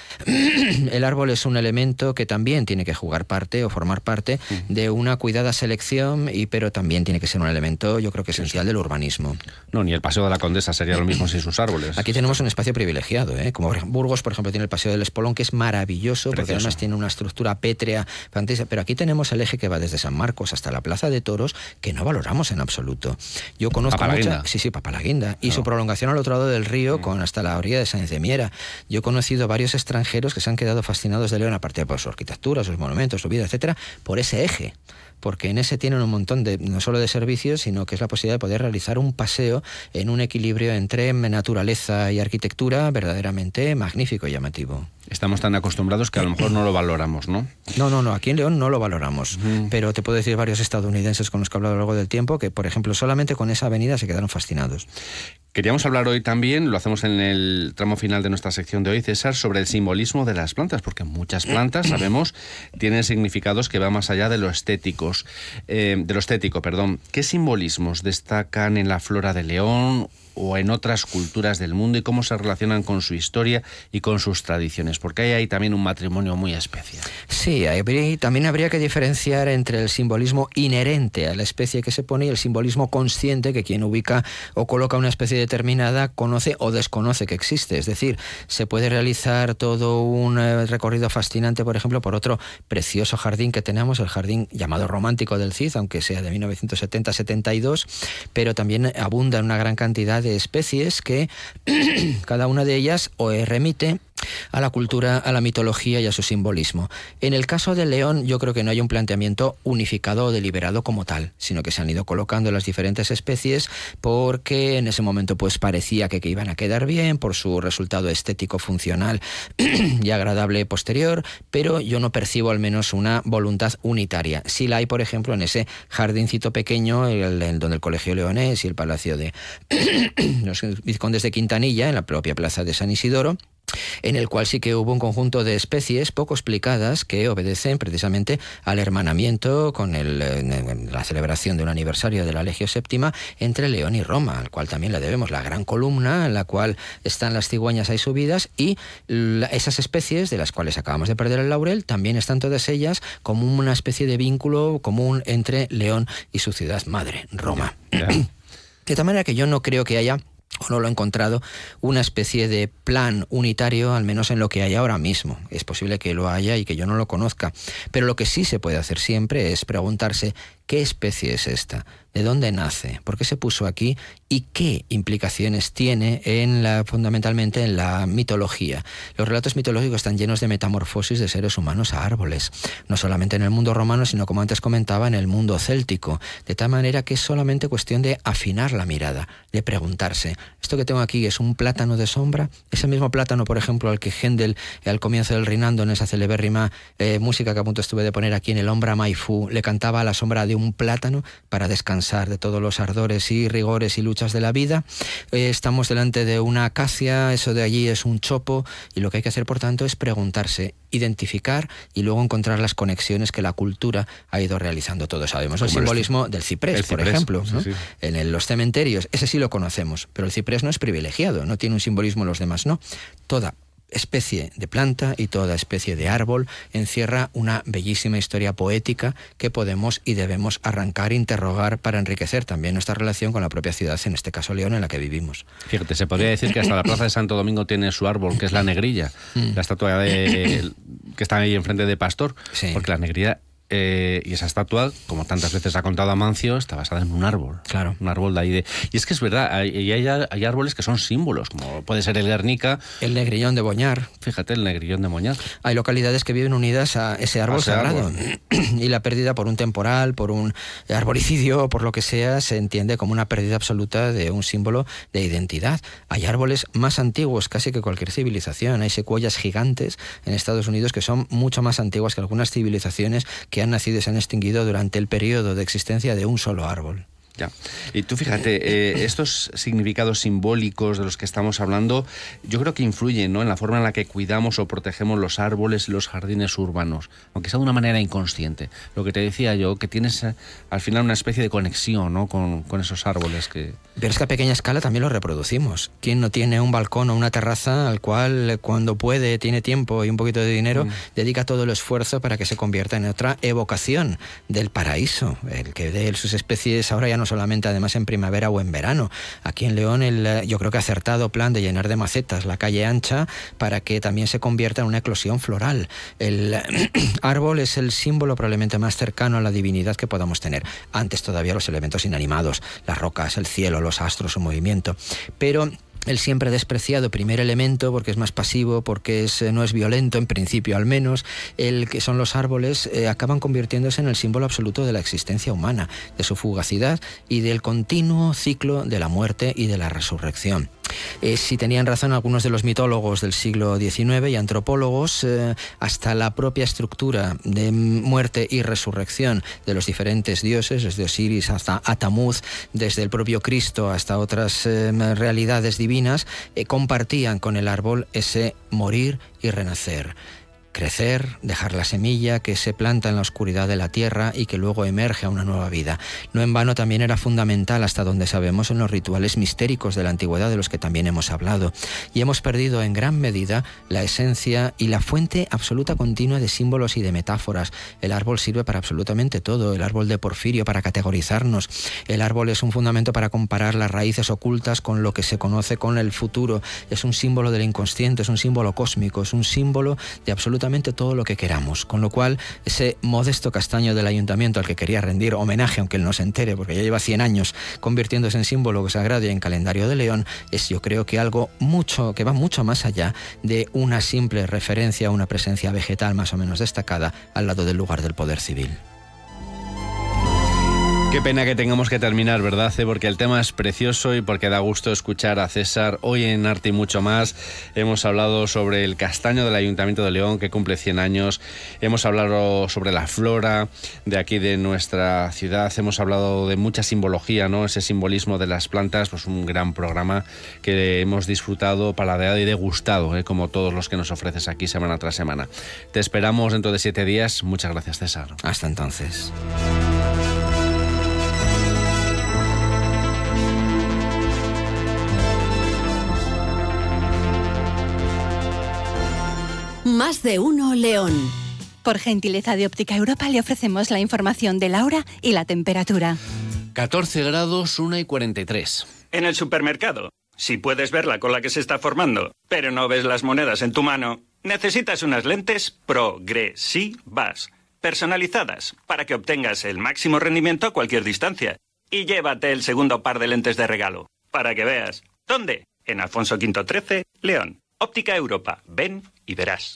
El árbol es un elemento que también tiene que jugar parte o formar parte de una cuidada selección, y pero también tiene que ser un elemento, yo creo que esencial del urbanismo. No, ni el Paseo de la Condesa sería lo mismo sin sus árboles. Aquí tenemos un espacio privilegiado, ¿eh? Como Burgos, por ejemplo, tiene el Paseo del Espolón, que es maravilloso, Precioso. Porque además tiene una estructura pétrea, fantasía, pero aquí tenemos el eje que va desde San Marcos hasta la Plaza de Toros, que no valoramos en absoluto. Yo conozco mucha... Sí, sí, Papalaguinda. Y no. su prolongación al otro lado del río, con hasta la orilla de Sáenz de Miera. Yo he conocido varios extranjeros que se han quedado fascinados de León, aparte por su arquitectura, sus monumentos, su vida, etcétera, por ese eje. Porque en ese tienen un montón de, no solo de servicios, sino que es la posibilidad de poder realizar un paseo en un equilibrio entre naturaleza y arquitectura verdaderamente magnífico y llamativo. Estamos tan acostumbrados que a lo mejor no lo valoramos, ¿no? No, no, no, aquí en León no lo valoramos, uh-huh. pero te puedo decir varios estadounidenses con los que he hablado a lo largo del tiempo que, por ejemplo, solamente con esa avenida se quedaron fascinados. Queríamos hablar hoy también, lo hacemos en el tramo final de nuestra sección de hoy, César, sobre el simbolismo de las plantas, porque muchas plantas, sabemos, tienen significados que van más allá de lo estéticos, eh, de lo estético, perdón. ¿Qué simbolismos destacan en la flora de León o en otras culturas del mundo y cómo se relacionan con su historia y con sus tradiciones? Porque hay ahí también un matrimonio muy especial. Sí, hay, también habría que diferenciar entre el simbolismo inherente a la especie que se pone y el simbolismo consciente que quien ubica o coloca una especie determinada conoce o desconoce que existe. Es decir, se puede realizar todo un recorrido fascinante, por ejemplo, por otro precioso jardín que tenemos, el jardín llamado Romántico del Cid, aunque sea de mil novecientos setenta setenta y dos, pero también abunda en una gran cantidad de especies que cada una de ellas o remite a la cultura, a la mitología y a su simbolismo. En el caso de León, yo creo que no hay un planteamiento unificado o deliberado como tal, sino que se han ido colocando las diferentes especies porque en ese momento pues parecía que, que iban a quedar bien por su resultado estético, funcional y agradable posterior, pero yo no percibo al menos una voluntad unitaria. Sí la hay, por ejemplo, en ese jardincito pequeño, el, el, donde el Colegio Leonés y el Palacio de los Vizcondes de Quintanilla, en la propia plaza de San Isidoro, en el cual sí que hubo un conjunto de especies poco explicadas que obedecen precisamente al hermanamiento con el, la celebración de un aniversario de la Legio Séptima entre León y Roma, al cual también le debemos la gran columna en la cual están las cigüeñas ahí subidas, y la, esas especies de las cuales acabamos de perder el laurel también están todas ellas como una especie de vínculo común entre León y su ciudad madre, Roma. Yeah, yeah. De tal manera que yo no creo que haya, o no lo he encontrado, una especie de plan unitario, al menos en lo que hay ahora mismo. Es posible que lo haya y que yo no lo conozca, pero lo que sí se puede hacer siempre es preguntarse ¿qué especie es esta? ¿De dónde nace? ¿Por qué se puso aquí? ¿Y qué implicaciones tiene en la, fundamentalmente en la mitología? Los relatos mitológicos están llenos de metamorfosis de seres humanos a árboles, no solamente en el mundo romano, sino, como antes comentaba, en el mundo céltico, de tal manera que es solamente cuestión de afinar la mirada, de preguntarse, ¿esto que tengo aquí es un plátano de sombra? Ese mismo plátano, por ejemplo, al que Händel, al comienzo del Rinaldo, en esa celebérrima eh, música que a punto estuve de poner aquí en el Ombra Mai Fu, le cantaba a la sombra de un un plátano para descansar de todos los ardores y rigores y luchas de la vida. Eh, estamos delante de una acacia, eso de allí es un chopo, y lo que hay que hacer, por tanto, es preguntarse, identificar y luego encontrar las conexiones que la cultura ha ido realizando. Todos sabemos el simbolismo del ciprés, el por ciprés, ejemplo, ¿no? sí, sí. En el, los cementerios, ese sí lo conocemos, pero el ciprés no es privilegiado, no tiene un simbolismo, los demás no. Toda especie de planta y toda especie de árbol encierra una bellísima historia poética que podemos y debemos arrancar e interrogar para enriquecer también nuestra relación con la propia ciudad, en este caso León, en la que vivimos. Fíjate, se podría decir que hasta la Plaza de Santo Domingo tiene su árbol, que es la negrilla, mm. la estatua de, que está ahí enfrente de Pastor, sí. porque la negrilla... Eh, y esa estatua, como tantas veces ha contado Amancio, está basada en un árbol. Claro. Un árbol de ahí de... Y es que es verdad, hay, hay, hay árboles que son símbolos, como puede ser el Guernica. El negrillón de Boñar. Fíjate, el negrillón de Boñar. Hay localidades que viven unidas a ese árbol a ese sagrado. Árbol. Y la pérdida por un temporal, por un arboricidio, por lo que sea, se entiende como una pérdida absoluta de un símbolo de identidad. Hay árboles más antiguos casi que cualquier civilización. Hay secuoyas gigantes en Estados Unidos que son mucho más antiguas que algunas civilizaciones que han nacido y se han extinguido durante el periodo de existencia de un solo árbol. Ya. Y tú fíjate, eh, estos significados simbólicos de los que estamos hablando, yo creo que influyen, ¿no?, en la forma en la que cuidamos o protegemos los árboles y los jardines urbanos, aunque sea de una manera inconsciente. Lo que te decía yo, que tienes eh, al final una especie de conexión, ¿no?, con, con esos árboles que... Pero es que a pequeña escala también lo reproducimos. ¿Quién no tiene un balcón o una terraza al cual, cuando puede, tiene tiempo y un poquito de dinero, mm. dedica todo el esfuerzo para que se convierta en otra evocación del paraíso, el que de sus especies ahora ya no solamente además en primavera o en verano? Aquí en León el, yo creo que acertado plan de llenar de macetas la calle ancha para que también se convierta en una eclosión floral. El árbol es el símbolo probablemente más cercano a la divinidad que podamos tener. Antes todavía los elementos inanimados, las rocas, el cielo, los astros, su movimiento. Pero el siempre despreciado primer elemento, porque es más pasivo, porque es, no es violento, en principio al menos, el que son los árboles, eh, acaban convirtiéndose en el símbolo absoluto de la existencia humana, de su fugacidad y del continuo ciclo de la muerte y de la resurrección. Eh, si tenían razón algunos de los mitólogos del siglo diecinueve y antropólogos, eh, hasta la propia estructura de muerte y resurrección de los diferentes dioses, desde Osiris hasta Atamuz, desde el propio Cristo hasta otras eh, realidades divinas, eh, compartían con el árbol ese morir y renacer. Crecer, dejar la semilla que se planta en la oscuridad de la tierra y que luego emerge a una nueva vida. No en vano también era fundamental, hasta donde sabemos, en los rituales mistéricos de la antigüedad de los que también hemos hablado. Y hemos perdido en gran medida la esencia y la fuente absoluta continua de símbolos y de metáforas. El árbol sirve para absolutamente todo. El árbol de Porfirio para categorizarnos. El árbol es un fundamento para comparar las raíces ocultas con lo que se conoce con el futuro. Es un símbolo del inconsciente, es un símbolo cósmico, es un símbolo de absolutamente todo lo que queramos, con lo cual ese modesto castaño del ayuntamiento al que quería rendir homenaje, aunque él no se entere porque ya lleva cien años convirtiéndose en símbolo sagrado y en calendario de León, es yo creo que algo mucho que va mucho más allá de una simple referencia a una presencia vegetal más o menos destacada al lado del lugar del poder civil. Qué pena que tengamos que terminar, ¿verdad? Porque el tema es precioso y porque da gusto escuchar a César. Hoy en Arte y Mucho Más hemos hablado sobre el castaño del Ayuntamiento de León, que cumple cien años. Hemos hablado sobre la flora de aquí de nuestra ciudad. Hemos hablado de mucha simbología, ¿no? Ese simbolismo de las plantas, pues un gran programa que hemos disfrutado, paladeado y degustado, ¿eh? Como todos los que nos ofreces aquí semana tras semana. Te esperamos dentro de siete días. Muchas gracias, César. Hasta entonces. Más de uno León. Por gentileza de Óptica Europa le ofrecemos la información de la hora y la temperatura. catorce grados, una y cuarenta y tres. En el supermercado, si puedes ver la cola que se está formando, pero no ves las monedas en tu mano, necesitas unas lentes progresivas, personalizadas, para que obtengas el máximo rendimiento a cualquier distancia. Y llévate el segundo par de lentes de regalo, para que veas. ¿Dónde? En Alfonso Quinto trece, León. Óptica Europa. Ven y verás.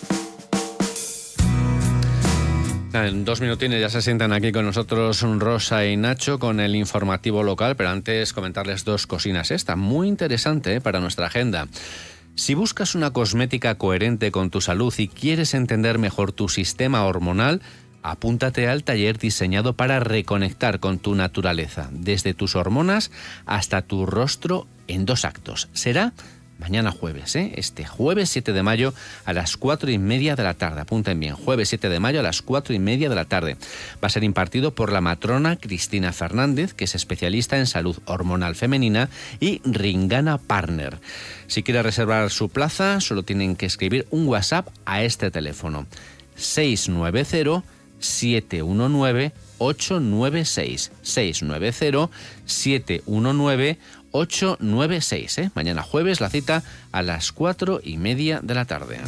En dos minutines ya se sientan aquí con nosotros Rosa y Nacho con el informativo local, pero antes comentarles dos cocinas. Esta, muy interesante, ¿eh?, para nuestra agenda. Si buscas una cosmética coherente con tu salud y quieres entender mejor tu sistema hormonal, Apúntate al taller diseñado para reconectar con tu naturaleza, desde tus hormonas hasta tu rostro en dos actos. Será mañana jueves, ¿eh? Este jueves siete de mayo a las cuatro y media de la tarde. Apunten bien, jueves siete de mayo a las cuatro y media de la tarde. Va a ser impartido por la matrona Cristina Fernández, que es especialista en salud hormonal femenina, y Ringana Partner. Si quiere reservar su plaza, solo tienen que escribir un WhatsApp a este teléfono: seis nueve cero, siete uno nueve, ocho nueve seis. seis nueve cero, siete uno nueve, ocho nueve seis. ¿eh? Mañana jueves la cita a las cuatro y media de la tarde.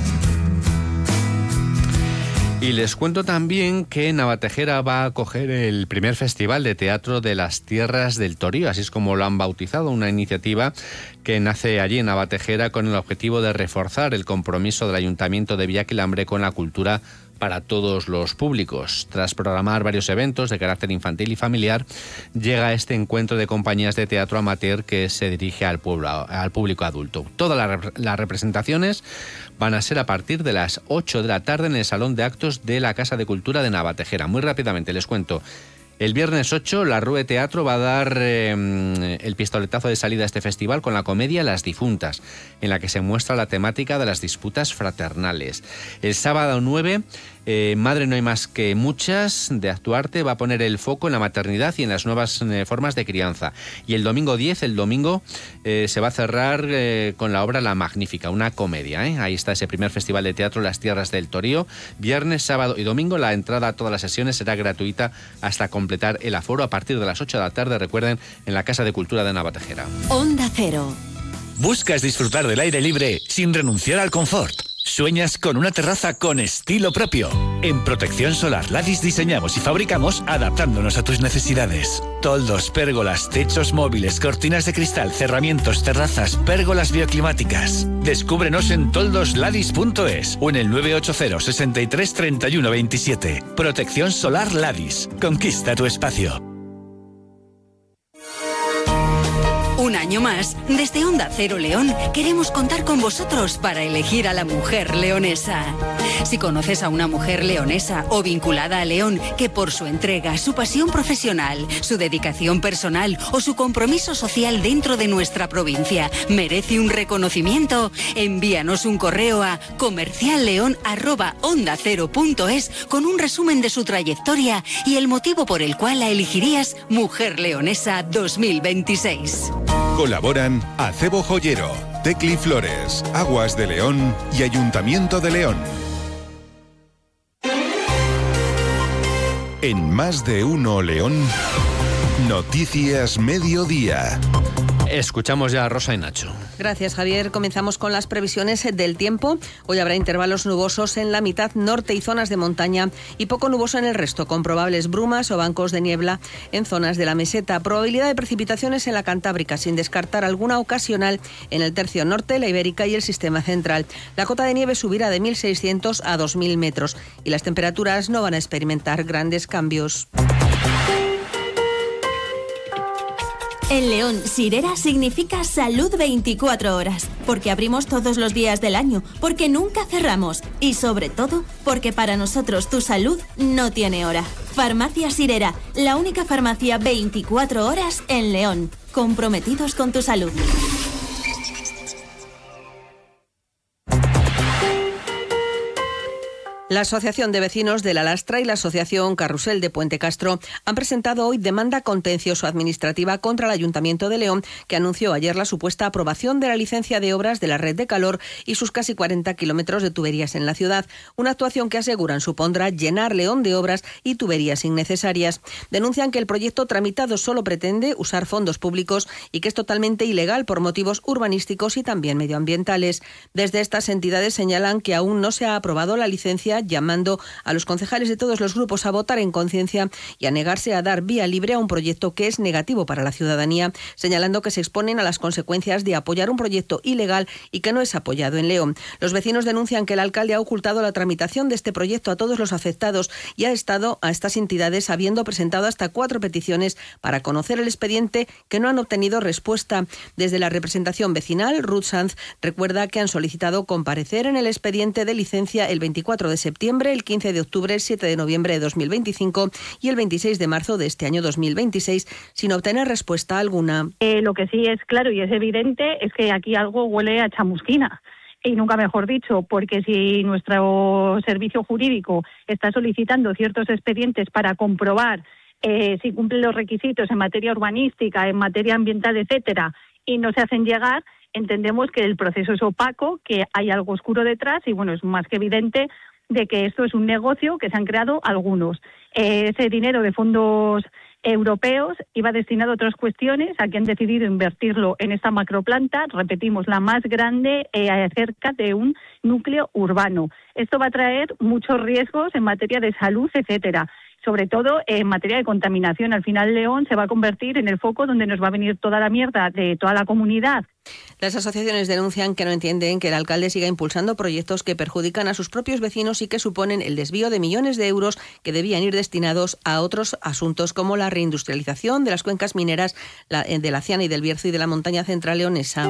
Y les cuento también que Navatejera va a acoger el primer festival de teatro de las Tierras del Torío, así es como lo han bautizado, una iniciativa que nace allí en Navatejera con el objetivo de reforzar el compromiso del Ayuntamiento de Villaquilambre con la cultura para todos los públicos. Tras programar varios eventos de carácter infantil y familiar, llega este encuentro de compañías de teatro amateur que se dirige al pueblo, al público adulto. Todas las, las representaciones van a ser a partir de las ocho de la tarde en el Salón de Actos de la Casa de Cultura de Navatejera. Muy rápidamente les cuento. El viernes ocho, la Rue Teatro va a dar eh, el pistoletazo de salida a este festival con la comedia Las Difuntas, en la que se muestra la temática de las disputas fraternales. El sábado nueve, eh, Madre no hay más que muchas, de Actuarte, va a poner el foco en la maternidad y en las nuevas eh, formas de crianza. Y el domingo diez, el domingo, eh, se va a cerrar eh, con la obra La Magnífica, una comedia. ¿eh? Ahí está ese primer festival de teatro Las Tierras del Torío. Viernes, sábado y domingo, la entrada a todas las sesiones será gratuita hasta completar el aforo a partir de las ocho de la tarde, recuerden, en la Casa de Cultura de Navatejera. Onda Cero. ¿Buscas disfrutar del aire libre sin renunciar al confort? ¿Sueñas con una terraza con estilo propio? En Protección Solar Ladis diseñamos y fabricamos adaptándonos a tus necesidades. Toldos, pérgolas, techos móviles, cortinas de cristal, cerramientos, terrazas, pérgolas bioclimáticas. Descúbrenos en toldos ladis punto es o en el nueve ocho cero, sesenta y tres, treinta y uno veintisiete. Protección Solar Ladis. Conquista tu espacio. Un año más, desde Onda Cero León, queremos contar con vosotros para elegir a la mujer leonesa. Si conoces a una mujer leonesa o vinculada a León que por su entrega, su pasión profesional, su dedicación personal o su compromiso social dentro de nuestra provincia merece un reconocimiento, envíanos un correo a comercialleon arroba onda cero punto es con un resumen de su trayectoria y el motivo por el cual la elegirías Mujer Leonesa dos mil veintiséis. Colaboran Acebo Joyero, Tecli Flores, Aguas de León y Ayuntamiento de León. En Más de Uno León, Noticias Mediodía. Escuchamos ya a Rosa y Nacho. Gracias, Javier. Comenzamos con las previsiones del tiempo. Hoy habrá intervalos nubosos en la mitad norte y zonas de montaña y poco nuboso en el resto, con probables brumas o bancos de niebla en zonas de la meseta. Probabilidad de precipitaciones en la Cantábrica, sin descartar alguna ocasional en el tercio norte, la Ibérica y el sistema central. La cota de nieve subirá de mil seiscientos a dos mil metros y las temperaturas no van a experimentar grandes cambios. En León, Sirera significa salud veinticuatro horas, porque abrimos todos los días del año, porque nunca cerramos y sobre todo, porque para nosotros tu salud no tiene hora. Farmacia Sirera, la única farmacia veinticuatro horas en León, comprometidos con tu salud. La Asociación de Vecinos de La Lastra y la Asociación Carrusel de Puente Castro han presentado hoy demanda contencioso-administrativa contra el Ayuntamiento de León, que anunció ayer la supuesta aprobación de la licencia de obras de la red de calor y sus casi cuarenta kilómetros de tuberías en la ciudad. Una actuación que aseguran supondrá llenar León de obras y tuberías innecesarias. Denuncian que el proyecto tramitado solo pretende usar fondos públicos y que es totalmente ilegal por motivos urbanísticos y también medioambientales. Desde estas entidades señalan que aún no se ha aprobado la licencia, llamando a los concejales de todos los grupos a votar en conciencia y a negarse a dar vía libre a un proyecto que es negativo para la ciudadanía, señalando que se exponen a las consecuencias de apoyar un proyecto ilegal y que no es apoyado en León. Los vecinos denuncian que el alcalde ha ocultado la tramitación de este proyecto a todos los afectados y ha estado a estas entidades habiendo presentado hasta cuatro peticiones para conocer el expediente que no han obtenido respuesta. Desde la representación vecinal, Ruth Sanz recuerda que han solicitado comparecer en el expediente de licencia el veinticuatro de septiembre, el quince de octubre, el siete de noviembre de dos mil veinticinco y el veintiséis de marzo de este año dos mil veintiséis, sin obtener respuesta alguna. Eh, lo que sí es claro y es evidente es que aquí algo huele a chamusquina. Y nunca mejor dicho, porque si nuestro servicio jurídico está solicitando ciertos expedientes para comprobar eh, si cumplen los requisitos en materia urbanística, en materia ambiental, etcétera, y no se hacen llegar, entendemos que el proceso es opaco, que hay algo oscuro detrás y, bueno, es más que evidente de que esto es un negocio que se han creado algunos. Eh, ese dinero de fondos europeos iba destinado a otras cuestiones, aquí han decidido invertirlo en esta macroplanta, repetimos, la más grande eh, cerca de un núcleo urbano. Esto va a traer muchos riesgos en materia de salud, etcétera. Sobre todo en materia de contaminación. Al final León se va a convertir en el foco donde nos va a venir toda la mierda de toda la comunidad. Las asociaciones denuncian que no entienden que el alcalde siga impulsando proyectos que perjudican a sus propios vecinos y que suponen el desvío de millones de euros que debían ir destinados a otros asuntos como la reindustrialización de las cuencas mineras de la Ciana y del Bierzo y de la montaña central leonesa.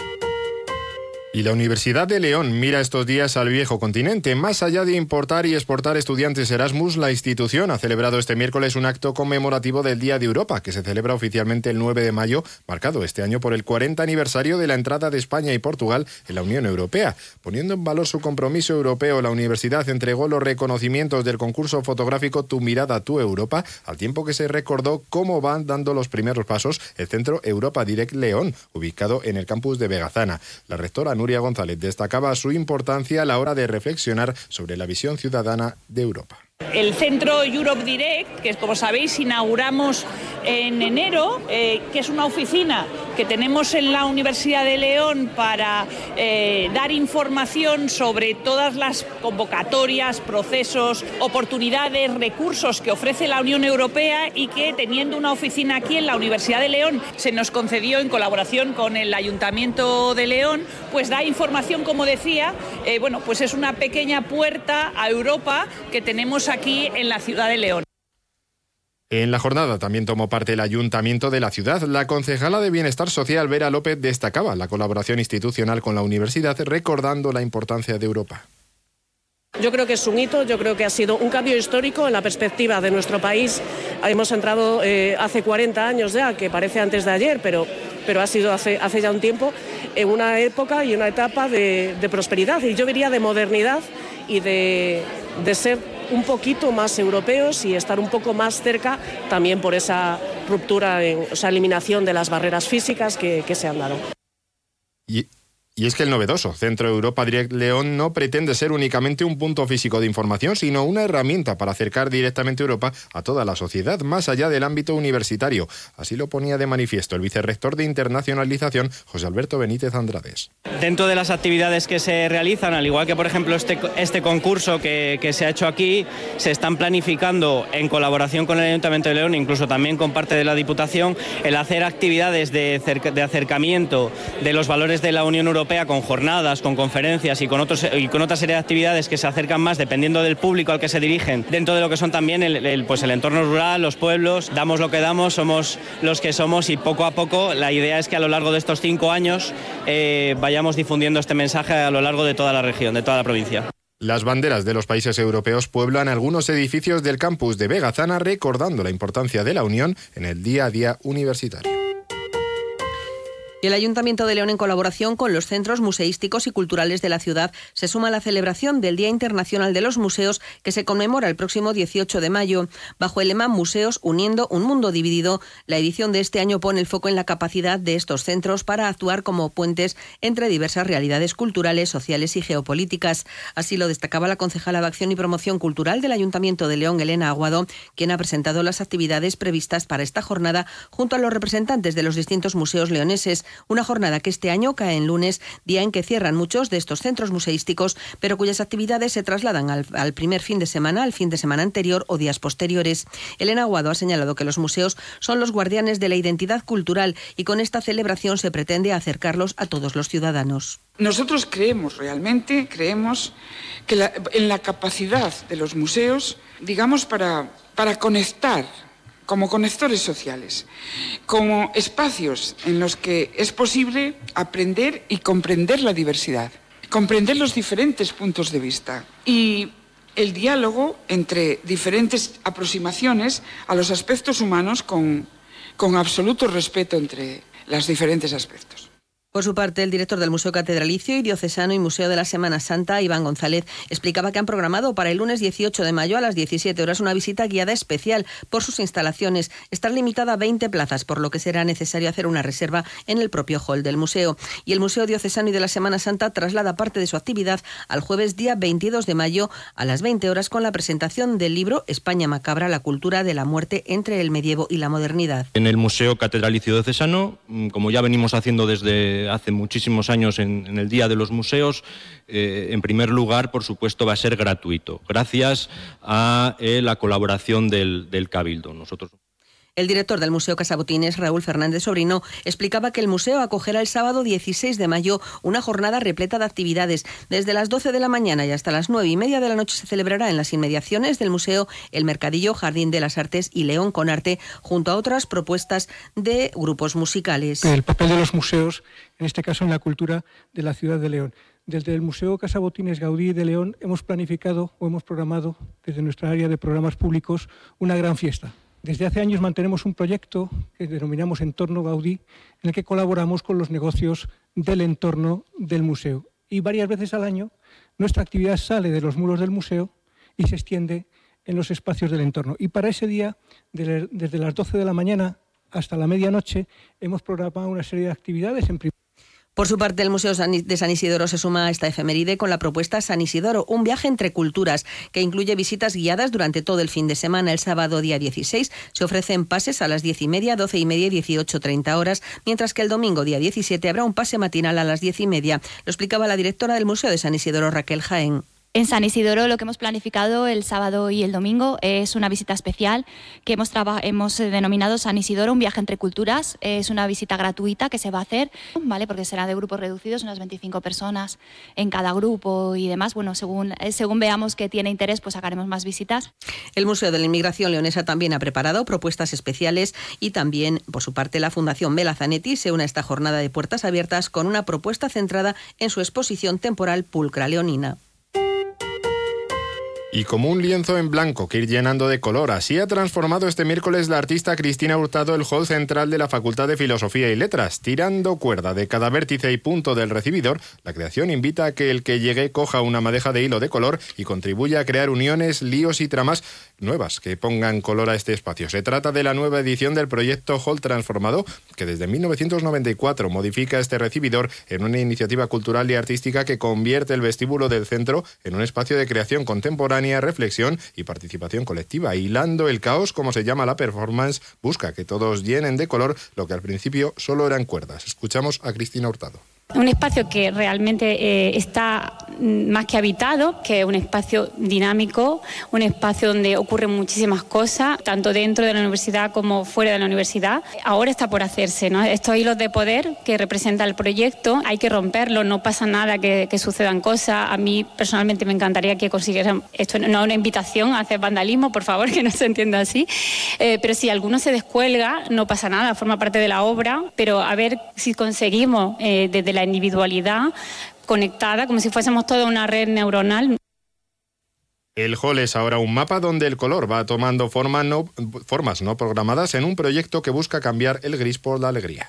Y la Universidad de León mira estos días al viejo continente. Más allá de importar y exportar estudiantes Erasmus, la institución ha celebrado este miércoles un acto conmemorativo del Día de Europa, que se celebra oficialmente el nueve de mayo, marcado este año por el cuarenta aniversario de la entrada de España y Portugal en la Unión Europea. Poniendo en valor su compromiso europeo, la universidad entregó los reconocimientos del concurso fotográfico Tu mirada, tu Europa, al tiempo que se recordó cómo van dando los primeros pasos el Centro Europa Direct León, ubicado en el campus de Vegazana. La rectora Nuria González destacaba su importancia a la hora de reflexionar sobre la visión ciudadana de Europa. El centro Europe Direct, que como sabéis inauguramos en enero, eh, que es una oficina que tenemos en la Universidad de León para eh, dar información sobre todas las convocatorias, procesos, oportunidades, recursos que ofrece la Unión Europea y que teniendo una oficina aquí en la Universidad de León se nos concedió en colaboración con el Ayuntamiento de León, pues da información, como decía, eh, bueno, pues es una pequeña puerta a Europa que tenemos aquí en la ciudad de León. En la jornada también tomó parte el Ayuntamiento de la ciudad. La concejala de Bienestar Social, Vera López, destacaba la colaboración institucional con la universidad, recordando la importancia de Europa. Yo creo que es un hito, yo creo que ha sido un cambio histórico en la perspectiva de nuestro país. Hemos entrado eh, hace cuarenta años ya, que parece antes de ayer, pero, pero ha sido hace, hace ya un tiempo, en una época y una etapa de, de prosperidad, y yo diría de modernidad y de, de ser un poquito más europeos y estar un poco más cerca también por esa ruptura, en, o sea, eliminación de las barreras físicas que, que se han dado. Y... Y es que el novedoso Centro Europa Direct León no pretende ser únicamente un punto físico de información, sino una herramienta para acercar directamente Europa a toda la sociedad, más allá del ámbito universitario. Así lo ponía de manifiesto el vicerrector de Internacionalización, José Alberto Benítez Andrades. Dentro de las actividades que se realizan, al igual que por ejemplo este, este concurso que, que se ha hecho aquí, se están planificando en colaboración con el Ayuntamiento de León, incluso también con parte de la Diputación, el hacer actividades de, de acercamiento de los valores de la Unión Europea, con jornadas, con conferencias y con, otros, y con otra serie de actividades que se acercan más dependiendo del público al que se dirigen, dentro de lo que son también el, el, pues el entorno rural, los pueblos. Damos lo que damos, somos los que somos, y poco a poco la idea es que a lo largo de estos cinco años eh, vayamos difundiendo este mensaje a lo largo de toda la región, de toda la provincia. Las banderas de los países europeos pueblan algunos edificios del campus de Vegazana, recordando la importancia de la unión en el día a día universitario. El Ayuntamiento de León, en colaboración con los centros museísticos y culturales de la ciudad, se suma a la celebración del Día Internacional de los Museos, que se conmemora el próximo dieciocho de mayo. Bajo el lema Museos uniendo un mundo dividido, la edición de este año pone el foco en la capacidad de estos centros para actuar como puentes entre diversas realidades culturales, sociales y geopolíticas. Así lo destacaba la concejala de Acción y Promoción Cultural del Ayuntamiento de León, Elena Aguado, quien ha presentado las actividades previstas para esta jornada junto a los representantes de los distintos museos leoneses. Una jornada que este año cae en lunes, día en que cierran muchos de estos centros museísticos, pero cuyas actividades se trasladan al, al primer fin de semana, al fin de semana anterior o días posteriores. Elena Aguado ha señalado que los museos son los guardianes de la identidad cultural y con esta celebración se pretende acercarlos a todos los ciudadanos. Nosotros creemos realmente, creemos que la, en la capacidad de los museos, digamos, para, para conectar, como conectores sociales, como espacios en los que es posible aprender y comprender la diversidad, comprender los diferentes puntos de vista y el diálogo entre diferentes aproximaciones a los aspectos humanos con, con absoluto respeto entre los diferentes aspectos. Por su parte, el director del Museo Catedralicio y Diocesano y Museo de la Semana Santa, Iván González, explicaba que han programado para el lunes dieciocho de mayo a las diecisiete horas una visita guiada especial por sus instalaciones. Está limitada a veinte plazas, por lo que será necesario hacer una reserva en el propio hall del museo. Y el Museo Diocesano y de la Semana Santa traslada parte de su actividad al jueves día veintidós de mayo a las veinte horas con la presentación del libro España Macabra, la cultura de la muerte entre el medievo y la modernidad. En el Museo Catedralicio Diocesano, como ya venimos haciendo desde hace muchísimos años en, en el Día de los Museos, eh, en primer lugar, por supuesto, va a ser gratuito, gracias a eh, la colaboración del, del Cabildo. Nosotros... El director del Museo Casabotines, Raúl Fernández Sobrino, explicaba que el museo acogerá el sábado dieciséis de mayo una jornada repleta de actividades. Desde las doce de la mañana y hasta las nueve y media de la noche se celebrará en las inmediaciones del museo el Mercadillo, Jardín de las Artes y León con Arte, junto a otras propuestas de grupos musicales. El papel de los museos, en este caso en la cultura de la ciudad de León. Desde el Museo Casabotines Gaudí de León hemos planificado o hemos programado desde nuestra área de programas públicos una gran fiesta. Desde hace años mantenemos un proyecto que denominamos Entorno Gaudí, en el que colaboramos con los negocios del entorno del museo. Y varias veces al año nuestra actividad sale de los muros del museo y se extiende en los espacios del entorno. Y para ese día, desde las doce de la mañana hasta la medianoche, hemos programado una serie de actividades en primer Por su parte, el Museo de San Isidoro se suma a esta efeméride con la propuesta San Isidoro, un viaje entre culturas, que incluye visitas guiadas durante todo el fin de semana. El sábado, día dieciséis, se ofrecen pases a las diez y media, doce y media y dieciocho treinta horas, mientras que el domingo, día diecisiete, habrá un pase matinal a las diez y media. Lo explicaba la directora del Museo de San Isidoro, Raquel Jaén. En San Isidoro lo que hemos planificado el sábado y el domingo es una visita especial que hemos, hemos denominado San Isidoro, un viaje entre culturas. Es una visita gratuita que se va a hacer, ¿vale? Porque será de grupos reducidos, unas veinticinco personas en cada grupo y demás. Bueno, según, según veamos que tiene interés, pues sacaremos más visitas. El Museo de la Inmigración Leonesa también ha preparado propuestas especiales y también, por su parte, la Fundación Bela Zanetti se une a esta jornada de puertas abiertas con una propuesta centrada en su exposición temporal Pulcra Leonina. Y como un lienzo en blanco que ir llenando de color, así ha transformado este miércoles la artista Cristina Hurtado el hall central de la Facultad de Filosofía y Letras. Tirando cuerda de cada vértice y punto del recibidor, la creación invita a que el que llegue coja una madeja de hilo de color y contribuya a crear uniones, líos y tramas nuevas que pongan color a este espacio. Se trata de la nueva edición del proyecto Hall Transformado, que desde mil novecientos noventa y cuatro modifica este recibidor en una iniciativa cultural y artística que convierte el vestíbulo del centro en un espacio de creación contemporánea, reflexión y participación colectiva. Hilando el caos, como se llama la performance, busca que todos llenen de color lo que al principio solo eran cuerdas. Escuchamos a Cristina Hurtado. Un espacio que realmente eh, está más que habitado, que es un espacio dinámico, un espacio donde ocurren muchísimas cosas, tanto dentro de la universidad como fuera de la universidad. Ahora está por hacerse, ¿no? Estos hilos de poder que representa el proyecto, hay que romperlos, no pasa nada que, que sucedan cosas. A mí personalmente me encantaría que consiguieran, esto no es una invitación a hacer vandalismo, por favor, que no se entienda así, eh, pero si alguno se descuelga, no pasa nada, forma parte de la obra, pero a ver si conseguimos eh, desde la individualidad conectada, como si fuésemos toda una red neuronal. El hall es ahora un mapa donde el color va tomando forma no, formas no programadas en un proyecto que busca cambiar el gris por la alegría.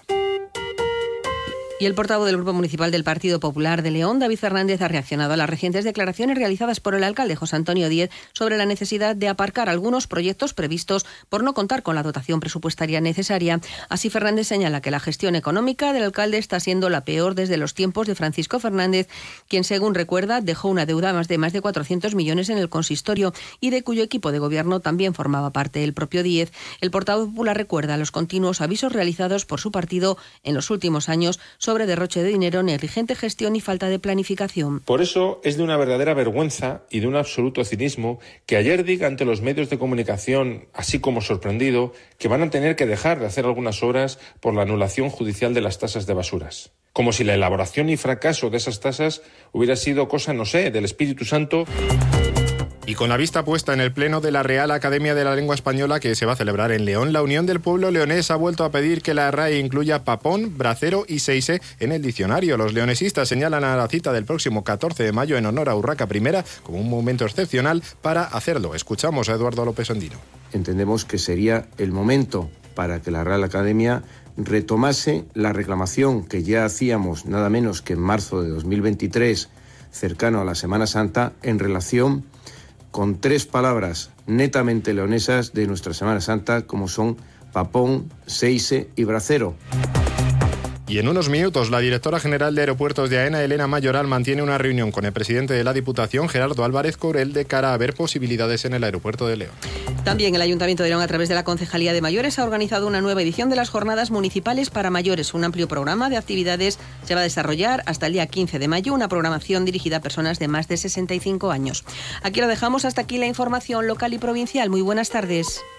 Y el portavoz del Grupo Municipal del Partido Popular de León, David Fernández, ha reaccionado a las recientes declaraciones realizadas por el alcalde José Antonio Díez sobre la necesidad de aparcar algunos proyectos previstos por no contar con la dotación presupuestaria necesaria. Así, Fernández señala que la gestión económica del alcalde está siendo la peor desde los tiempos de Francisco Fernández, quien, según recuerda, dejó una deuda más de más de cuatrocientos millones en el consistorio y de cuyo equipo de gobierno también formaba parte el propio Díez. El portavoz popular recuerda los continuos avisos realizados por su partido en los últimos años sobre derroche de dinero, negligente gestión y falta de planificación. Por eso es de una verdadera vergüenza y de un absoluto cinismo que ayer diga ante los medios de comunicación, así como sorprendido, que van a tener que dejar de hacer algunas obras por la anulación judicial de las tasas de basuras. Como si la elaboración y fracaso de esas tasas hubiera sido cosa, no sé, del Espíritu Santo. Y con la vista puesta en el pleno de la Real Academia de la Lengua Española que se va a celebrar en León, la Unión del Pueblo Leonés ha vuelto a pedir que la R A E incluya papón, bracero y seise en el diccionario. Los leonesistas señalan a la cita del próximo catorce de mayo en honor a Urraca I como un momento excepcional para hacerlo. Escuchamos a Eduardo López Andino. Entendemos que sería el momento para que la Real Academia retomase la reclamación que ya hacíamos nada menos que en marzo de dos mil veintitrés, cercano a la Semana Santa, en relación con tres palabras netamente leonesas de nuestra Semana Santa, como son papón, seise y bracero. Y en unos minutos, la directora general de Aeropuertos de AENA, Elena Mayoral, mantiene una reunión con el presidente de la Diputación, Gerardo Álvarez Corel, de cara a ver posibilidades en el aeropuerto de León. También el Ayuntamiento de León, a través de la Concejalía de Mayores, ha organizado una nueva edición de las Jornadas Municipales para Mayores. Un amplio programa de actividades se va a desarrollar hasta el día quince de mayo, una programación dirigida a personas de más de sesenta y cinco años. Aquí lo dejamos, hasta aquí la información local y provincial. Muy buenas tardes.